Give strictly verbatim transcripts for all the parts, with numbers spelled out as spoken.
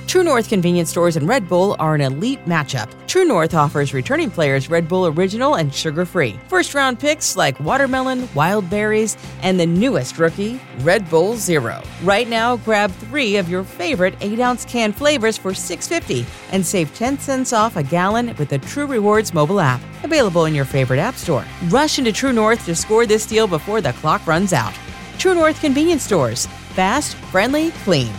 True North convenience stores and Red Bull are an elite matchup. True North offers returning players Red Bull Original and sugar-free. First-round picks like watermelon, wild berries, and the newest rookie, Red Bull Zero. Right now, grab three of your favorite eight-ounce can flavors for six dollars and fifty cents and save ten cents off a gallon with the True Rewards mobile app. Available in your favorite app store. Rush into True North to score this deal before the clock runs out. True North convenience stores. Fast, friendly, clean.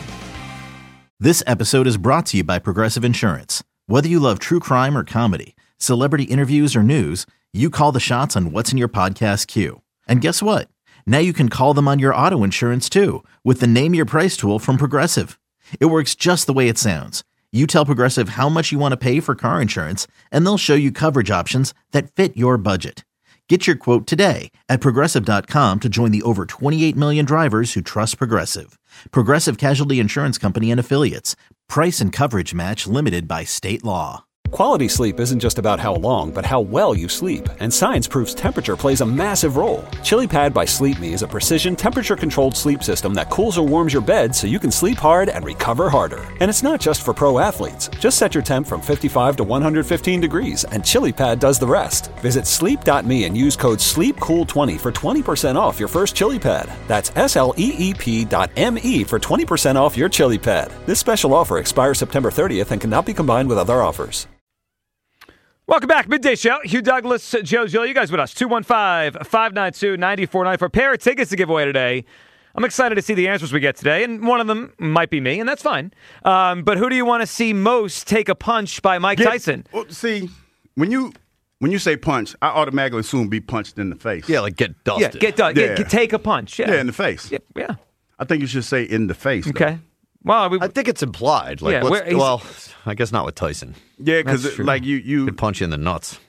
This episode is brought to you by Progressive Insurance. Whether you love true crime or comedy, celebrity interviews or news, you call the shots on what's in your podcast queue. And guess what? Now you can call them on your auto insurance too with the Name Your Price tool from Progressive. It works just the way it sounds. You tell Progressive how much you want to pay for car insurance, and they'll show you coverage options that fit your budget. Get your quote today at Progressive dot com to join the over twenty-eight million drivers who trust Progressive. Progressive Casualty Insurance Company and Affiliates. Price and coverage match limited by state law. Quality sleep isn't just about how long, but how well you sleep. And science proves temperature plays a massive role. ChiliPad by Sleep Me is a precision temperature-controlled sleep system that cools or warms your bed so you can sleep hard and recover harder. And it's not just for pro athletes. Just set your temp from fifty-five to one hundred fifteen degrees, and ChiliPad does the rest. Visit sleep dot me and use code sleep cool twenty for twenty percent off your first ChiliPad. That's S L E E P dot M E for twenty percent off your ChiliPad. This special offer expires September thirtieth and cannot be combined with other offers. Welcome back. Midday Show. Hugh Douglas, Joe Gill. You guys with us. two one five, five nine two, nine four nine four. Pair of tickets to give away today. I'm excited to see the answers we get today, and one of them might be me, and that's fine. Um, but who do you want to see most take a punch by Mike Get, Tyson? Well, see, when you when you say punch, I automatically assume be punched in the face. Yeah, like get dusted. Yeah, get, done. Yeah. Get, get take a punch. Yeah, Yeah, in the face. Yeah. yeah. I think you should say in the face. though. Okay. Well, we, I think it's implied. Like, Yeah, let's- where- he's- well, I guess not with Tyson. Yeah, That's because true. like you, you Could punch you in the nuts.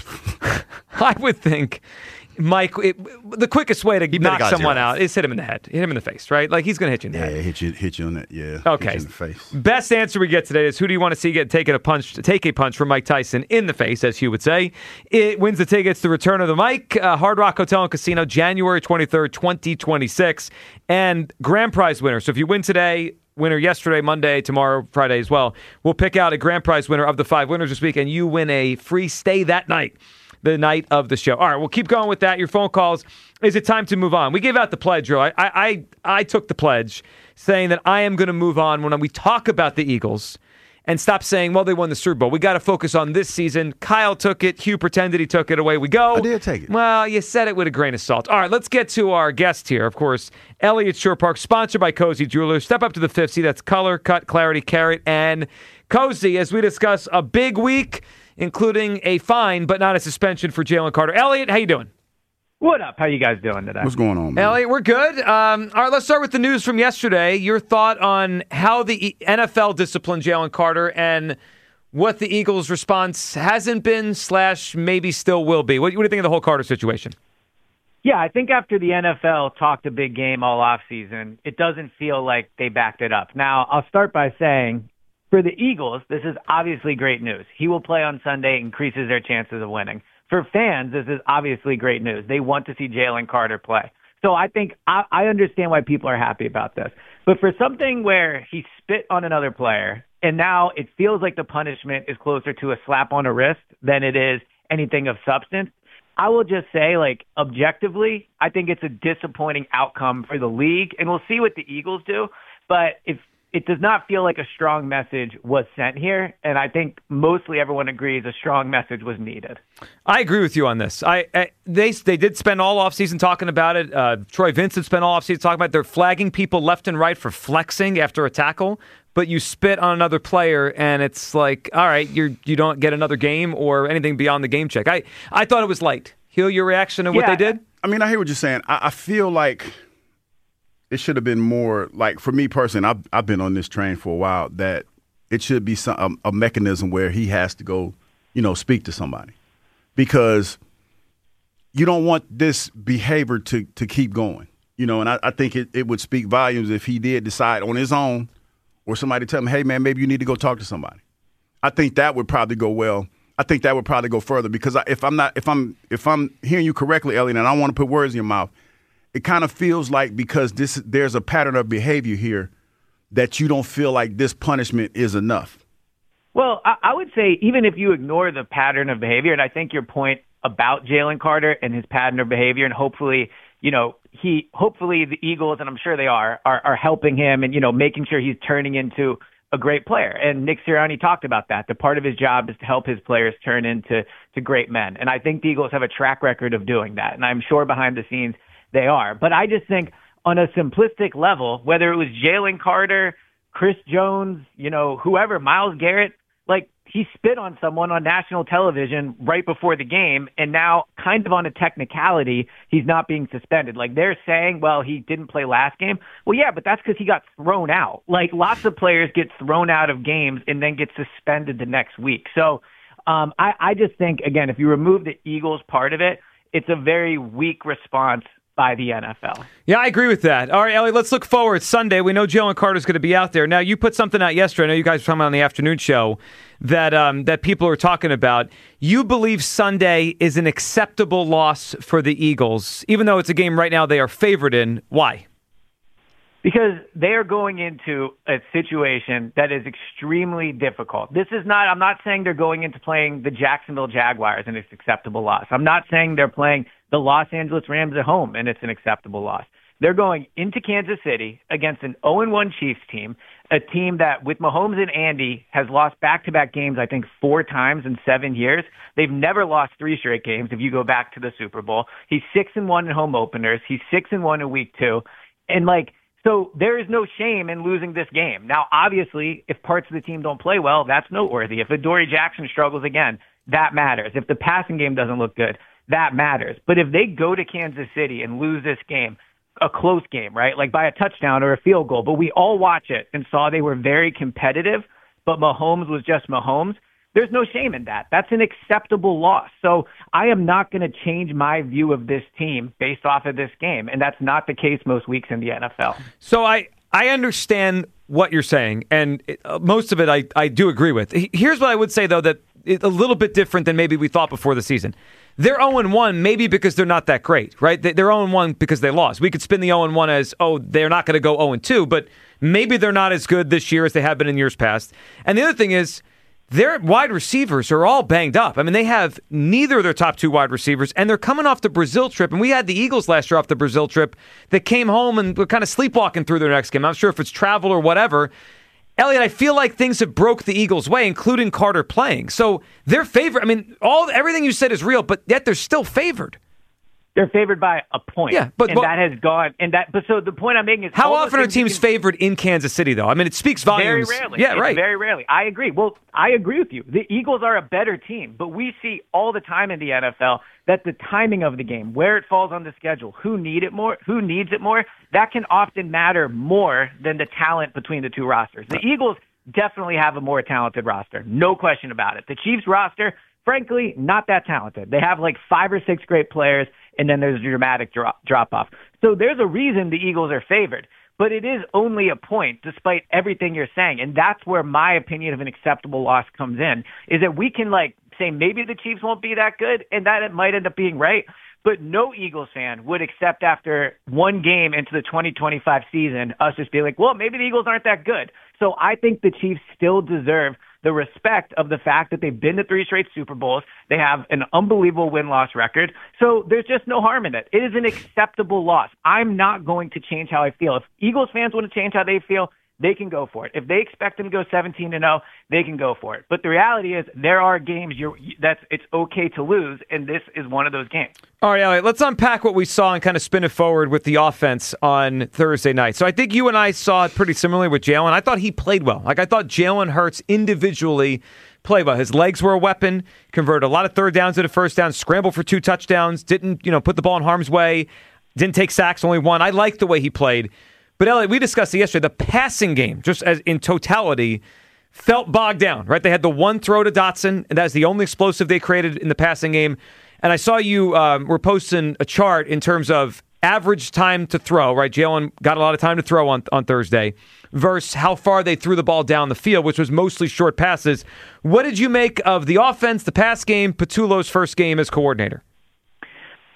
I would think, Mike, it, the quickest way to bit knock of guy's someone ear off. out is hit him in the head, hit him in the face, right? Like he's going to hit you in the yeah, head. hit you, hit you on that. Yeah. Okay. Hit you in the face. Best answer we get today is who do you want to see get taken a punch, take a punch from Mike Tyson in the face, as Hugh would say. It wins the tickets to Return of the Mike, uh, Hard Rock Hotel and Casino, January twenty-third, twenty twenty-six, and grand prize winner. So if you win today, winner yesterday, Monday, tomorrow, Friday as well, we'll pick out a grand prize winner of the five winners this week, and you win a free stay that night, the night of the show. All right, we'll keep going with that. Your phone calls. Is it time to move on? We gave out the pledge, Drew. I, I, I took the pledge saying that I am going to move on when we talk about the Eagles and stop saying, well, they won the Super Bowl. We got to focus on this season. Kyle took it. Hugh pretended he took it. Away we go. I did take it. Well, you said it with a grain of salt. All right, let's get to our guest here. Of course, Elliott Shore Park, sponsored by Cozy Jewelers. Step up to the fifth. See, that's color, cut, clarity, carrot, and Cozy as we discuss a big week, including a fine but not a suspension for Jalen Carter. Elliott, how you doing? What up? How you guys doing today? What's going on, man? Elliott, we're good. Um, all right, let's start with the news from yesterday. Your thought on how the N F L disciplined Jalen Carter and what the Eagles' response hasn't been slash maybe still will be. What, what do you think of the whole Carter situation? Yeah, I think after the N F L talked a big game all offseason, it doesn't feel like they backed it up. Now, I'll start by saying, for the Eagles, this is obviously great news. He will play on Sunday, increases their chances of winning. For fans, this is obviously great news. They want to see Jalen Carter play. So I think I, I understand why people are happy about this. But for something where he spit on another player, and now it feels like the punishment is closer to a slap on the wrist than it is anything of substance, I will just say, like, objectively, I think it's a disappointing outcome for the league, and we'll see what the Eagles do. But if it does not feel like a strong message was sent here, and I think mostly everyone agrees a strong message was needed. I agree with you on this. I, I they they did spend all offseason talking about it. Uh, Troy Vincent spent all offseason talking about it. They're flagging people left and right for flexing after a tackle, but you spit on another player, and it's like, all right, you you don't get another game or anything beyond the game check. I, I thought it was light. Heal your reaction to what Yeah, they did? I mean, I hear what you're saying. I, I feel like it should have been more, like, for me personally, I've, I've been on this train for a while, that it should be some a, a mechanism where he has to go, you know, speak to somebody. Because you don't want this behavior to, to keep going. You know, and I, I think it, it would speak volumes if he did decide on his own or somebody tell him, hey, man, maybe you need to go talk to somebody. I think that would probably go well. I think that would probably go further because I, if I'm not, if I'm, if I'm hearing you correctly, Elliot, and I don't want to put words in your mouth, it kind of feels like because this there's a pattern of behavior here that you don't feel like this punishment is enough? Well, I, I would say even if you ignore the pattern of behavior, and I think your point about Jalen Carter and his pattern of behavior, and hopefully, you know, he, hopefully the Eagles, and I'm sure they are, are, are helping him and, you know, making sure he's turning into a great player. And Nick Sirianni talked about that. The part of his job is to help his players turn into to great men. And I think the Eagles have a track record of doing that. And I'm sure behind the scenes they are. But I just think on a simplistic level, whether it was Jalen Carter, Chris Jones, you know, whoever, Myles Garrett, like he spit on someone on national television right before the game, and now kind of on a technicality, he's not being suspended. Like they're saying, well, he didn't play last game. Well, yeah, but that's because he got thrown out. Like lots of players get thrown out of games and then get suspended the next week. So um, I, I just think, again, if you remove the Eagles part of it, it's a very weak response by the N F L. Yeah, I agree with that. All right, Elliot, let's look forward. Sunday, we know Jalen Carter's going to be out there. Now, you put something out yesterday. I know you guys were talking about on the afternoon show that um, that people are talking about. You believe Sunday is an acceptable loss for the Eagles, even though it's a game right now they are favored in. Why? Because they are going into a situation that is extremely difficult. This is not, I'm not saying they're going into playing the Jacksonville Jaguars and it's an acceptable loss. I'm not saying they're playing the Los Angeles Rams at home and it's an acceptable loss. They're going into Kansas City against an oh and one Chiefs team, a team that with Mahomes and Andy has lost back-to-back games, I think, four times in seven years. They've never lost three straight games if you go back to the Super Bowl. He's six and one in home openers. He's six and one in week two. And like, so there is no shame in losing this game. Now, obviously, if parts of the team don't play well, that's noteworthy. If Adoree Jackson struggles again, that matters. If the passing game doesn't look good, that matters. But if they go to Kansas City and lose this game, a close game, right, like by a touchdown or a field goal, but we all watch it and saw they were very competitive, but Mahomes was just Mahomes, there's no shame in that. That's an acceptable loss. So I am not going to change my view of this team based off of this game, and that's not the case most weeks in the N F L. So I, I understand what you're saying, and it, uh, most of it I, I do agree with. Here's what I would say, though, that it's a little bit different than maybe we thought before the season. They're oh and one maybe because they're not that great, right? They're oh and one because they lost. We could spin the oh and one as, oh, they're not going to go oh and two, but maybe they're not as good this year as they have been in years past. And the other thing is, their wide receivers are all banged up. I mean, they have neither of their top two wide receivers, and they're coming off the Brazil trip. And we had the Eagles last year off the Brazil trip that came home and were kind of sleepwalking through their next game. I'm not sure if it's travel or whatever. Elliot, I feel like things have broke the Eagles' way, including Carter playing. So they're favored. I mean, all everything you said is real, but yet they're still favored. They're favored by a point. Yeah, but and well, that has gone. And that. But so the point I'm making is, how often are teams can, favored in Kansas City, though? I mean, it speaks volumes. Very rarely. Yeah, it's right. Very rarely. I agree. Well, I agree with you. The Eagles are a better team, but we see all the time in the N F L that the timing of the game, where it falls on the schedule, who need it more, who needs it more, that can often matter more than the talent between the two rosters. The Eagles definitely have a more talented roster, no question about it. The Chiefs roster, frankly, not that talented. They have like five or six great players, and then there's a dramatic drop, drop off. So there's a reason the Eagles are favored, but it is only a point despite everything you're saying. And that's where my opinion of an acceptable loss comes in, is that we can like say maybe the Chiefs won't be that good and that it might end up being right. But no Eagles fan would accept after one game into the twenty twenty-five season us just being like, well, maybe the Eagles aren't that good. So I think the Chiefs still deserve the respect of the fact that they've been to three straight Super Bowls. They have an unbelievable win-loss record. So there's just no harm in it. It is an acceptable loss. I'm not going to change how I feel. If Eagles fans want to change how they feel, they can go for it. If they expect them to go seventeen and oh, they can go for it. But the reality is there are games you're, that's it's okay to lose, and this is one of those games. All right, Elliot, let's unpack what we saw and kind of spin it forward with the offense on Thursday night. So I think you and I saw it pretty similarly with Jalen. I thought he played well. Like I thought Jalen Hurts individually played well. His legs were a weapon, converted a lot of third downs into first downs, scrambled for two touchdowns, didn't, you know, put the ball in harm's way, didn't take sacks, only one. I liked the way he played. But, Elliot, we discussed it yesterday. The passing game, just as in totality, felt bogged down, right? They had the one throw to Dotson, and that's the only explosive they created in the passing game. And I saw you um, were posting a chart in terms of average time to throw, right? Jalen got a lot of time to throw on, on Thursday versus how far they threw the ball down the field, which was mostly short passes. What did you make of the offense, the pass game, Patullo's first game as coordinator?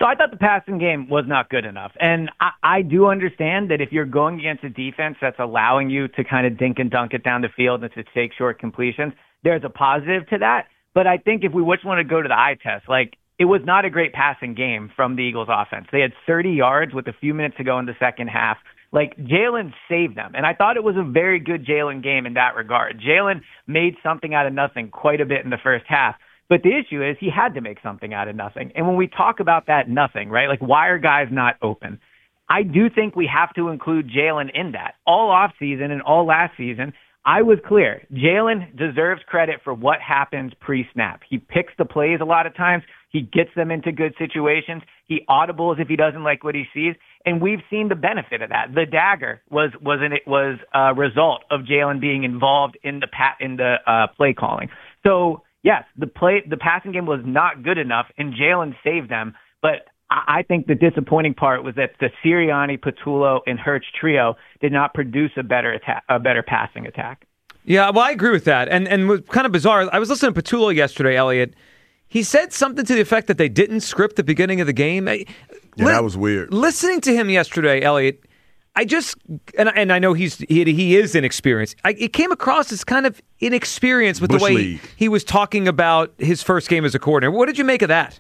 So I thought the passing game was not good enough. And I, I do understand that if you're going against a defense that's allowing you to kind of dink and dunk it down the field and to take short completions, there's a positive to that. But I think if we just want to go to the eye test, like, it was not a great passing game from the Eagles offense. They had thirty yards with a few minutes to go in the second half. Like, Jalen saved them. And I thought it was a very good Jalen game in that regard. Jalen made something out of nothing quite a bit in the first half. But the issue is he had to make something out of nothing. And when we talk about that nothing, right, like, why are guys not open? I do think we have to include Jalen in that. All offseason and all last season, I was clear. Jalen deserves credit for what happens pre-snap. He picks the plays a lot of times. He gets them into good situations. He audibles if he doesn't like what he sees. And we've seen the benefit of that. The dagger was was an, it was a result of Jalen being involved in the pat in the uh, play calling. So yes, the play the passing game was not good enough, and Jalen saved them. But I, I think the disappointing part was that the Sirianni, Patullo, and Hurts trio did not produce a better attack, a better passing attack. Yeah, well, I agree with that. And and was kind of bizarre. I was listening to Patullo yesterday, Elliot. He said something to the effect that they didn't script the beginning of the game. Yeah, Li- that was weird. Listening to him yesterday, Elliot, I just and and I know he's he, he is inexperienced. I, it came across as kind of inexperienced with Bush the way League. he, he was talking about his first game as a coordinator. What did you make of that?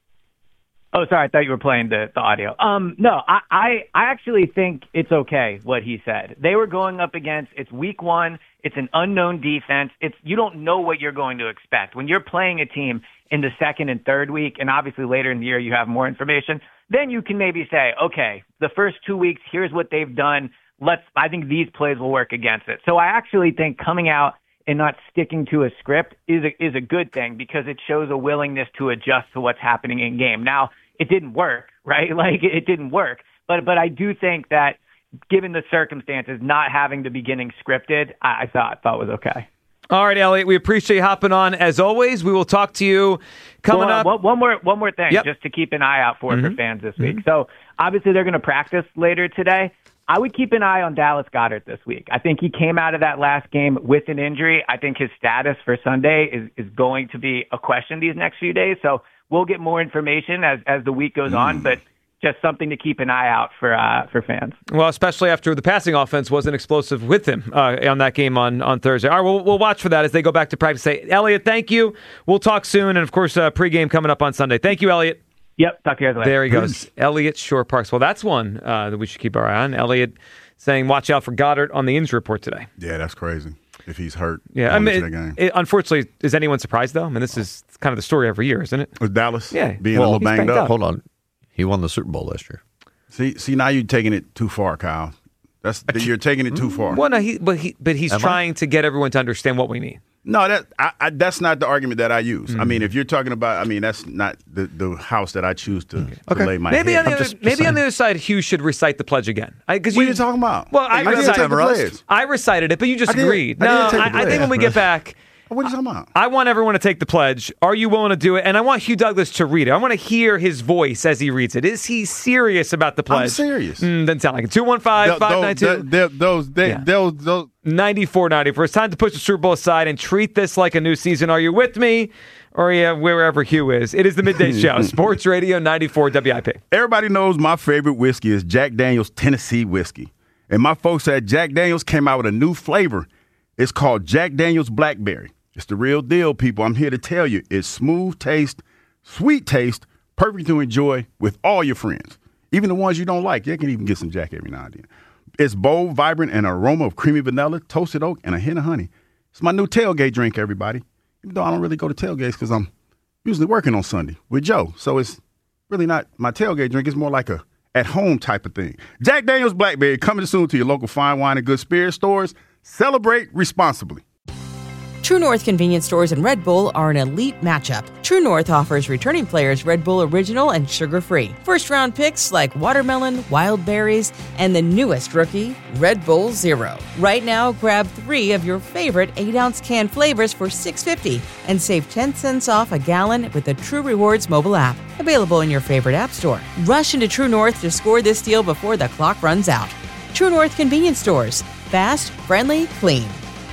Oh, sorry. I thought you were playing the, the audio. Um, no, I, I, I actually think it's okay what he said. They were going up against, it's week one. It's an unknown defense. It's you don't know what you're going to expect. When you're playing a team in the second and third week, and obviously later in the year you have more information, then you can maybe say, okay, the first two weeks, here's what they've done. Let's. I think these plays will work against it. So I actually think coming out and not sticking to a script is a, is a good thing because it shows a willingness to adjust to what's happening in game. Now, it didn't work, right? Like, it didn't work. But but I do think that given the circumstances, not having the beginning scripted, I, I thought thought was okay. All right, Elliot, we appreciate you hopping on. As always, we will talk to you coming well, up. One, one more one more thing, yep. just to keep an eye out for mm-hmm. for fans this week. Mm-hmm. So, obviously, they're going to practice later today. I would keep an eye on Dallas Goedert this week. I think he came out of that last game with an injury. I think his status for Sunday is, is going to be a question these next few days. So we'll get more information as, as the week goes mm. on, but just something to keep an eye out for uh, for fans. Well, especially after the passing offense wasn't explosive with him uh, on that game on, on Thursday. All right, we'll, we'll watch for that as they go back to practice. Say, Elliot, thank you. We'll talk soon. And, of course, uh, pregame coming up on Sunday. Thank you, Elliot. Yep, talk to you guys later. There he goes. Elliot Shorr-Parks. Well, that's one uh, that we should keep our eye on. Elliot saying watch out for Goddard on the injury report today. Yeah, that's crazy. If he's hurt, yeah. I mean, it, it, unfortunately, is anyone surprised though? I mean, this is kind of the story every year, isn't it? With Dallas, yeah, being well, a little banged up. up. Hold on, he won the Super Bowl last year. See, see, now you're taking it too far, Kyle. That's you're taking it too far. Well, no, he, but he, but he's Am trying I? to get everyone to understand what we need. No, that I, I, that's not the argument that I use. Mm-hmm. I mean, if you're talking about, I mean, that's not the, the house that I choose to, to okay. lay my maybe head. on the other, just, just maybe saying. on the other side, Hughes should recite the pledge again. I, what you, are you talking about? Well, I, I didn't recited, take the pledge. I recited it, but you just I did. agreed. I no, didn't take the I, I think pledge. when we get back. What are you talking about? I want everyone to take the pledge. Are you willing to do it? And I want Hugh Douglas to read it. I want to hear his voice as he reads it. Is he serious about the pledge? I'm serious. Mm, doesn't sound like it. two one five, five nine two Those, they, Yeah. those, those. ninety-four ninety-four. It's time to push the Super Bowl aside and treat this like a new season. Are you with me? Or are you wherever Hugh is? It is the Midday Show. Sports Radio ninety-four W I P. Everybody knows my favorite whiskey is Jack Daniel's Tennessee whiskey. And my folks at Jack Daniel's came out with a new flavor. It's called Jack Daniel's Blackberry. It's the real deal, people. I'm here to tell you. It's smooth taste, sweet taste, perfect to enjoy with all your friends. Even the ones you don't like. They can even get some Jack every now and then. It's bold, vibrant, and an aroma of creamy vanilla, toasted oak, and a hint of honey. It's my new tailgate drink, everybody. Even though I don't really go to tailgates because I'm usually working on Sunday with Joe. So it's really not my tailgate drink. It's more like a at-home type of thing. Jack Daniel's Blackberry coming soon to your local fine wine and good spirit stores. Celebrate responsibly. True North convenience stores and Red Bull are an elite matchup. True North offers returning players Red Bull Original and sugar-free. First-round picks like watermelon, wild berries, and the newest rookie, Red Bull Zero. Right now, grab three of your favorite eight-ounce can flavors for six dollars and fifty cents and save ten cents off a gallon with the True Rewards mobile app. Available in your favorite app store. Rush into True North to score this deal before the clock runs out. True North convenience stores. Fast, friendly, clean.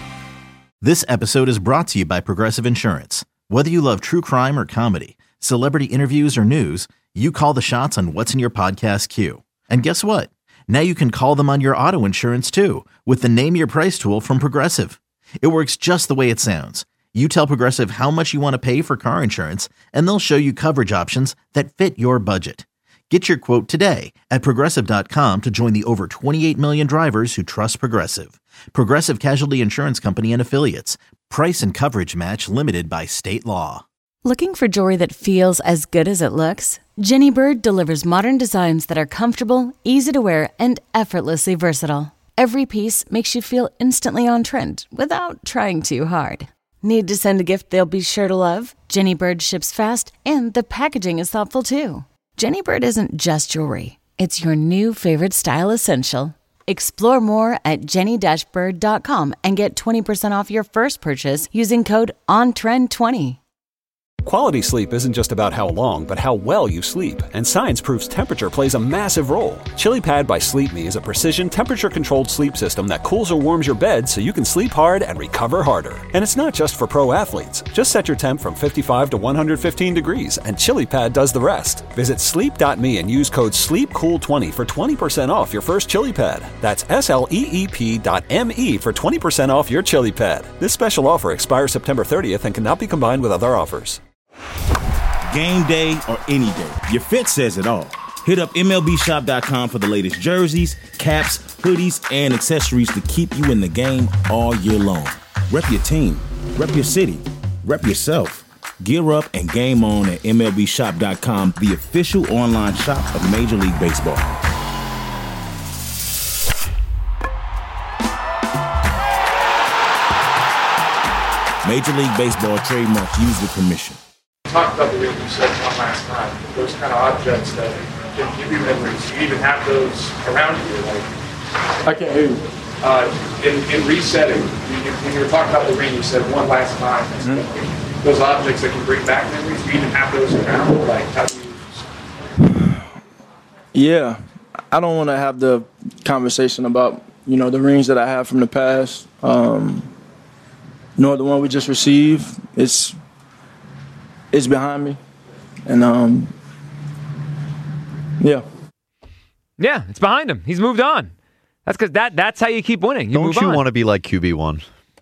This episode is brought to you by Progressive Insurance. Whether you love true crime or comedy, celebrity interviews or news, you call the shots on what's in your podcast queue. And guess what? Now you can call them on your auto insurance too with the Name Your Price tool from Progressive. It works just the way it sounds. You tell Progressive how much you want to pay for car insurance, and they'll show you coverage options that fit your budget. Get your quote today at Progressive dot com to join the over twenty-eight million drivers who trust Progressive. Progressive Casualty Insurance Company and Affiliates. Price and coverage match limited by state law. Looking for jewelry that feels as good as it looks? Jenny Bird delivers modern designs that are comfortable, easy to wear, and effortlessly versatile. Every piece makes you feel instantly on trend without trying too hard. Need to send a gift they'll be sure to love? Jenny Bird ships fast, and the packaging is thoughtful too. Jenny Bird isn't just jewelry. It's your new favorite style essential. Explore more at jenny dash bird dot com and get twenty percent off your first purchase using code on trend twenty. Quality sleep isn't just about how long, but how well you sleep. And science proves temperature plays a massive role. ChiliPad by Sleep Me is a precision temperature-controlled sleep system that cools or warms your bed so you can sleep hard and recover harder. And it's not just for pro athletes. Just set your temp from fifty-five to one hundred fifteen degrees, and ChiliPad does the rest. Visit sleep dot me and use code sleep cool twenty for twenty percent off your first ChiliPad. That's S L E E P dot M E for twenty percent off your ChiliPad. This special offer expires September thirtieth and cannot be combined with other offers. Game day or any day, your fit says it all. Hit up M L B shop dot com for the latest jerseys, caps, hoodies, and accessories to keep you in the game all year long. Rep your team, rep your city, rep yourself. Gear up and game on at M L B shop dot com, the official online shop of Major League Baseball. Major League Baseball trademark used with permission. Talked about the ring you said one last time. Those kind of objects that can give you memories. You even have those around you. Like I can't hear you. Uh, in, in resetting, you, you, when you were talking about the ring, you said one last time. Mm-hmm. Those objects that can bring back memories. You even have those around. Like how do you? Yeah, I don't want to have the conversation about you know the rings that I have from the past. Um, nor the one we just received. It's it's behind me, and um, yeah, yeah, it's behind him. He's moved on. That's because that that's how you keep winning. You don't move you on. want to be like Q B one?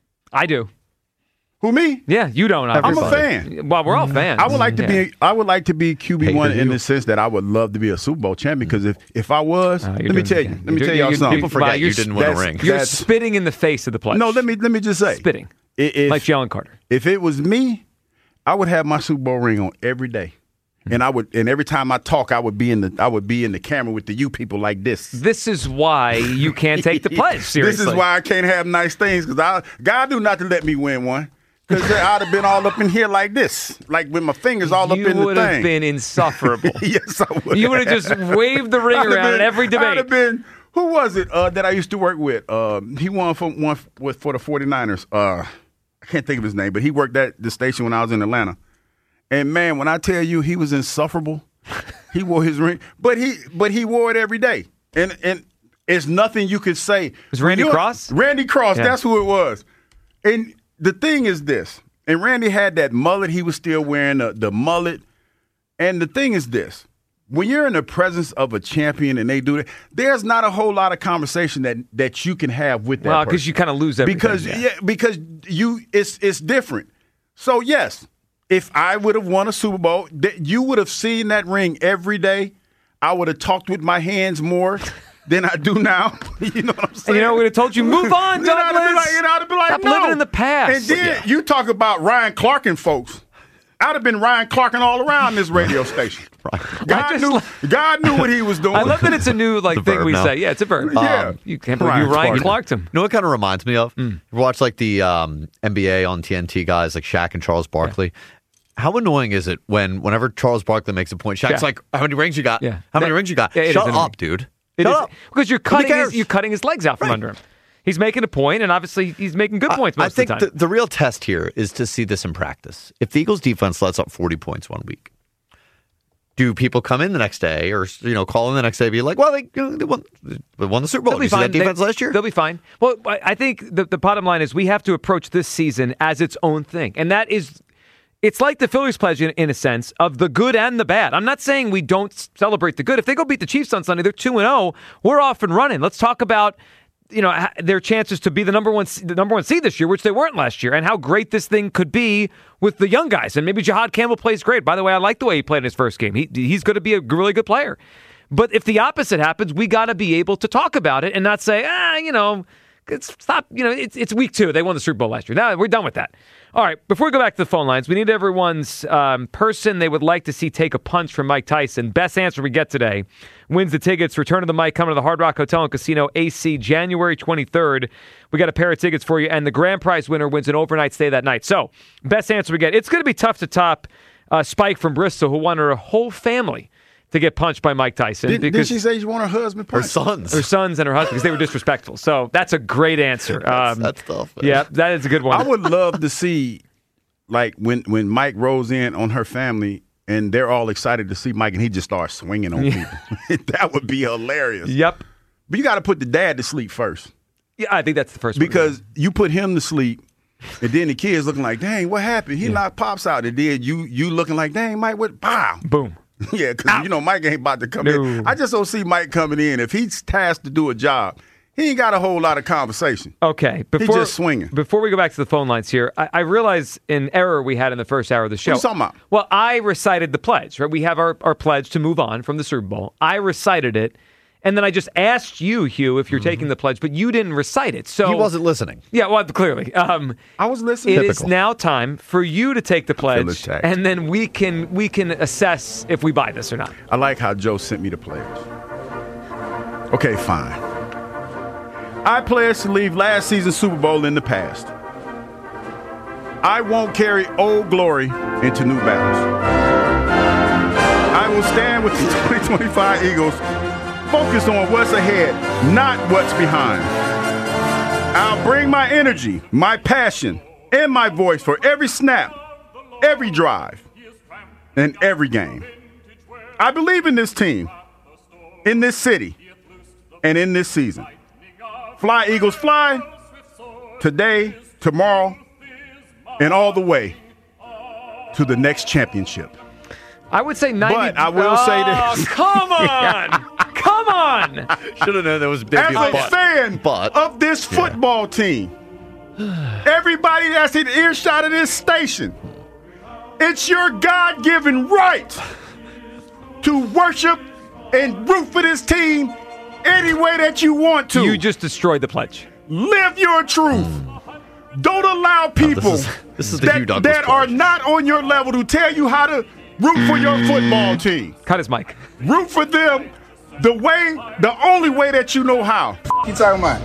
I do. Who, me? Yeah, you don't. Everybody. Obviously. I'm a fan. Well, we're all fans. I would like to yeah. be. I would like to be Q B one in the sense that I would love to be a Super Bowl champion. Because if, if I was, uh, let me tell you, let me you're, tell y'all you're, something. People forget you didn't win a ring. You're spitting in the face of the pledge. No, let me let me just say, spitting. If, like Jalen Carter. If it was me, I would have my Super Bowl ring on every day. And I would, and every time I talk, I would be in the, I would be in the camera with the you people like this. This is why you can't take the pledge seriously. This is why I can't have nice things because I, God knew not to let me win one. Because I'd have been all up in here like this, like with my fingers all you up in the thing. You would have been insufferable. Yes, I would. You would have just waved the ring I'd around been, in every debate. I'd have been. Who was it uh, that I used to work with? Uh, he won for one for, for the forty-niners. Uh, I can't think of his name, but he worked at the station when I was in Atlanta. And man, when I tell you he was insufferable, he wore his ring, but he but he wore it every day. And and it's nothing you could say. It was Randy Cross? Randy Cross, yeah. That's who it was. And the thing is this, and Randy had that mullet. He was still wearing the, the mullet. And the thing is this, when you're in the presence of a champion and they do that, there's not a whole lot of conversation that, that you can have with that well, person. because you kind of lose everything. Because, yeah. yeah, because you it's it's different. So, yes, if I would have won a Super Bowl, th- you would have seen that ring every day. I would have talked with my hands more than I do now. You know what I'm saying? And you know, we would have told you, move on, Douglas. I'd have been like, you know, I'd have been like, Stop no. living in the past. And then yeah. you talk about Ryan Clarkin, folks. I'd have been Ryan Clarkin all around this radio station. God knew, God knew what he was doing. I love that it's a new like a thing we now. say. Yeah, it's a verb. Yeah. Um, you can't believe you Ryan Clarked him. You know what kind of reminds me of? Mm. You watch like the um, N B A on T N T guys like Shaq and Charles Barkley. Yeah. How annoying is it when whenever Charles Barkley makes a point, Shaq's yeah. like, "How many rings you got? Yeah. How many that, rings you got? Yeah, Shut up, dude. It Shut is up. because you're cutting his, you're cutting his legs out from right. under him. He's making a point, and obviously he's making good points most I think of the time. The, the real test here is to see this in practice. If the Eagles defense lets up forty points one week, do people come in the next day or you know call in the next day and be like, well, they, you know, they, won, they won the Super Bowl. Did you see that defense they, last year? They'll be fine. Well, I think the, the bottom line is we have to approach this season as its own thing, and that is it's like the Phillies pledge in, in a sense of the good and the bad. I'm not saying we don't celebrate the good. If they go beat the Chiefs on Sunday, they're two and oh. We're off and running. Let's talk about, you know, their chances to be the number one the number one seed this year, which they weren't last year, and how great this thing could be with the young guys. And maybe Jahad Campbell plays great. By the way, I like the way he played in his first game. He, he's going to be a really good player. But if the opposite happens, we got to be able to talk about it and not say, ah, you know, it's, stop. You know, it's, it's week two. They won the Super Bowl last year. Now we're done with that. All right, before we go back to the phone lines, we need everyone's um, person they would like to see take a punch from Mike Tyson. Best answer we get today wins the tickets. Return of the Mike coming to the Hard Rock Hotel and Casino A C January twenty-third. We got a pair of tickets for you, and the grand prize winner wins an overnight stay that night. So, best answer we get. It's going to be tough to top uh, Spike from Bristol, who wanted her whole family to get punched by Mike Tyson. Did, because did she say she wanted her husband punched? Her sons. Her sons and her husband, because they were disrespectful. So, that's a great answer. that's, um, that's tough. Man. Yeah, that is a good one. I would love to see, like, when, when Mike rolls in on her family and they're all excited to see Mike and he just starts swinging on Yeah. people. That would be hilarious. Yep. But you got to put the dad to sleep first. Yeah, I think that's the first one. Because you put him to sleep, and then the kids looking like, dang, what happened? He Yeah. knocked Pops out. And then you you looking like, dang, Mike, what? Pow. Boom. Yeah, because, you know, Mike ain't about to come No. in. I just don't see Mike coming in. If he's tasked to do a job, he ain't got a whole lot of conversation. Okay. Before, just swinging. Before we go back to the phone lines here, I, I realize an error we had in the first hour of the show. What you talking about? Well, I recited the pledge, right? We have our, our pledge to move on from the Super Bowl. I recited it, and then I just asked you, Hugh, if you're Mm-hmm. taking the pledge, but you didn't recite it. So He wasn't listening. Yeah, well, clearly. Um, I was listening. it is now time for you to take the pledge, attacked. and then we can we can assess if we buy this or not. I like how Joe sent me the pledge. Okay, fine. I pledge to leave last season's Super Bowl in the past. I won't carry old glory into new battles. I will stand with the twenty twenty-five Eagles, focused on what's ahead, not what's behind. I'll bring my energy, my passion, and my voice for every snap, every drive, and every game. I believe in this team, in this city, and in this season. Fly, Eagles, fly, today, tomorrow, and all the way to the next championship. I would say ninety. But I will oh, say this. Come on. Come on. Should have known that was big. As a but, fan but, of this football team, everybody that's in earshot of this station, it's your God-given right to worship and root for this team any way that you want to. You just destroyed the pledge. Live your truth. Don't allow people this is- this is the Hugh that, Douglas that are pledge. not on your level to tell you how to root for your football team. Cut his mic. Root for them the way, the only way that you know how. You talking about?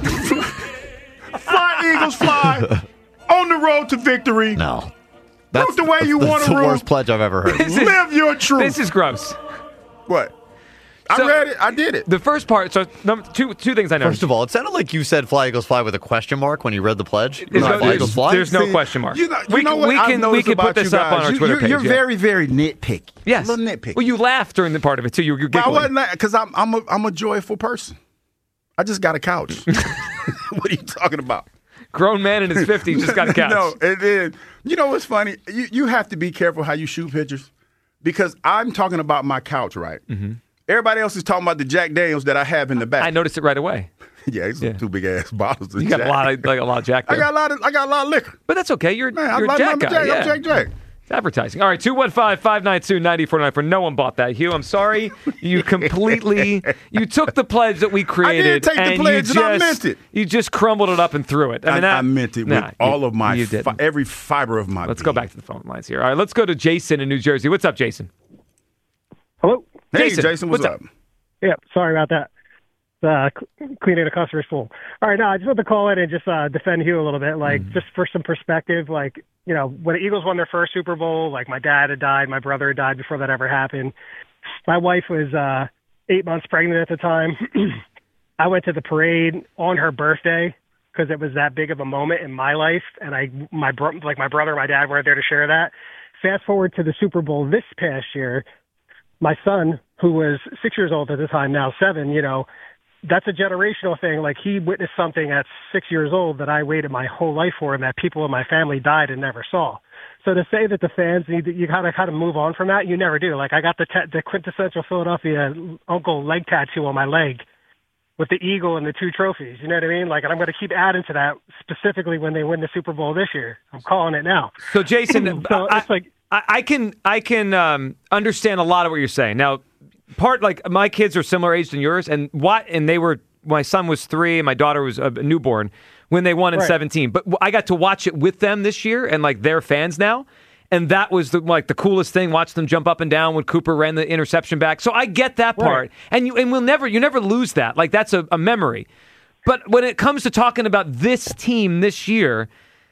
Fly, Eagles, fly. On the road to victory. No. Root the way you that's want to the root. worst pledge I've ever heard. This is- Live your truth. This is gross. What? I So- read it. I did it. The first part, so number two two things I noticed. First of all, it sounded like you said "Fly Eagles Fly" with a question mark when you read the pledge. There's Not no- "Fly Eagles Fly." there's no See, question mark. You know, you we know can, what we I've can, we noticed can put about this you up on our guys? Twitter you, page. You're yeah. very, very nitpicky. yes. A little nitpicky. Well, you laughed during the part of it too. You were But I giggling. wasn't because I'm I'm a I'm a joyful person. I just got a couch. What are you talking about? Grown man in his fifties just got a couch. No, and then you know what's funny? You you have to be careful how you shoot pictures because I'm talking about my couch, right? Mm-hmm. Everybody else is talking about the Jack Daniels that I have in the back. I noticed it right away. yeah, it's Yeah. two big ass bottles. Of You got Jack. a lot of like a lot of Jack I there. got a lot of I got a lot of liquor. But that's okay. You're, Man, I you're a like Jack my guy. Jack. Yeah. I'm Jack Jack. It's advertising. All right, two one five, five nine two, nine four nine four. No one bought that, Hugh. I'm sorry. You completely, you took the pledge that we created. take the and pledge you and I just, meant it. You just crumbled it up and threw it. I I, mean, that, I meant it nah, with all you- of my you fi- didn't. every fiber of my. Let's go back to the phone lines here. All right, let's go to Jason in New Jersey. What's up, Jason? Hello? Hey, Jason, Jason, what's, what's up? up? Yeah, sorry about that. Uh, cl- cleaning a customer's pool. All right, now I just want to call in and just uh, defend Hugh a little bit, like Mm-hmm. just for some perspective. Like, you know, when the Eagles won their first Super Bowl, like my dad had died, my brother had died before that ever happened. My wife was uh, eight months pregnant at the time. I went to the parade on her birthday because it was that big of a moment in my life, and I, my bro- like my brother and my dad weren't there to share that. Fast forward to the Super Bowl this past year, my son, who was six years old at the time, now seven, you know, that's a generational thing. Like he witnessed something at six years old that I waited my whole life for and that people in my family died and never saw. So to say that the fans need to, you gotta kind of move on from that, you never do. Like I got the te- the quintessential Philadelphia Uncle leg tattoo on my leg with the eagle and the two trophies. You know what I mean? Like, and I'm going to keep adding to that specifically when they win the Super Bowl this year. I'm calling it now. So Jason, so I, it's like I, I can I can um, understand a lot of what you're saying. Now, part like my kids are similar age than yours, and what and they were. My son was three, and my daughter was a newborn when they won in right. seventeen. But I got to watch it with them this year, and like they're fans now. And that was the, like the coolest thing. Watch them jump up and down when Cooper ran the interception back. So I get that part, right. and you and we'll never you never lose that. Like that's a, a memory. But when it comes to talking about this team this year,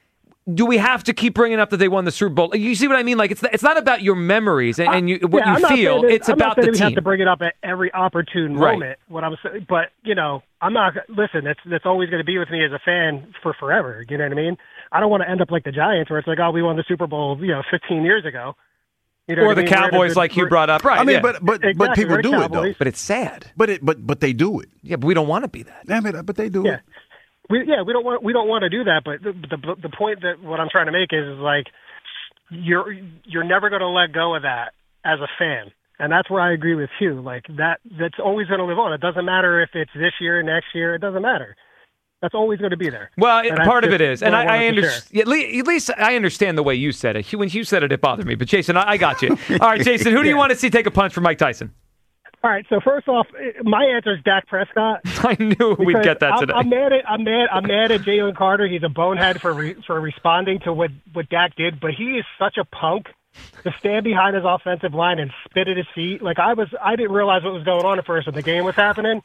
do we have to keep bringing up that they won the Super Bowl? You see what I mean? Like it's it's not about your memories and, and you, what yeah, you I'm feel. That, it's I'm about not the we team. We have to bring it up at every opportune right. moment. What I'm saying, but you know, I'm not. Listen, that's that's always going to be with me as a fan for forever. You know what I mean? I don't want to end up like the Giants, where it's like, oh, we won the Super Bowl, you know, fifteen years ago. You know or what the I mean? Cowboys, good, like you brought up, right? I mean, yeah. but but exactly, but people do Cowboys. it though. But it's sad. But it but but they do it. Yeah, but we don't want to be that. I mean, but they do yeah. it. We, yeah, we don't want we don't want to do that. But the, the the point that what I'm trying to make is, is like you're you're never going to let go of that as a fan. And that's where I agree with Hugh. Like that, that's always going to live on. It doesn't matter if it's this year, next year. It doesn't matter. That's always going to be there. Well, it, part of just, it is, and I, I understand. At least, share. at least I understand the way you said it. When you said it, it bothered me. But Jason, I, I got you. All right, Jason, who do you yeah. want to see take a punch from Mike Tyson? All right. So first off, my answer is Dak Prescott. I knew we'd get that I'm, today. I'm mad at I'm mad I'm mad at Jalen Carter. He's a bonehead for re, for responding to what what Dak did, but he is such a punk. To stand behind his offensive line and spit at his feet. Like I was, I didn't realize what was going on at first when the game was happening.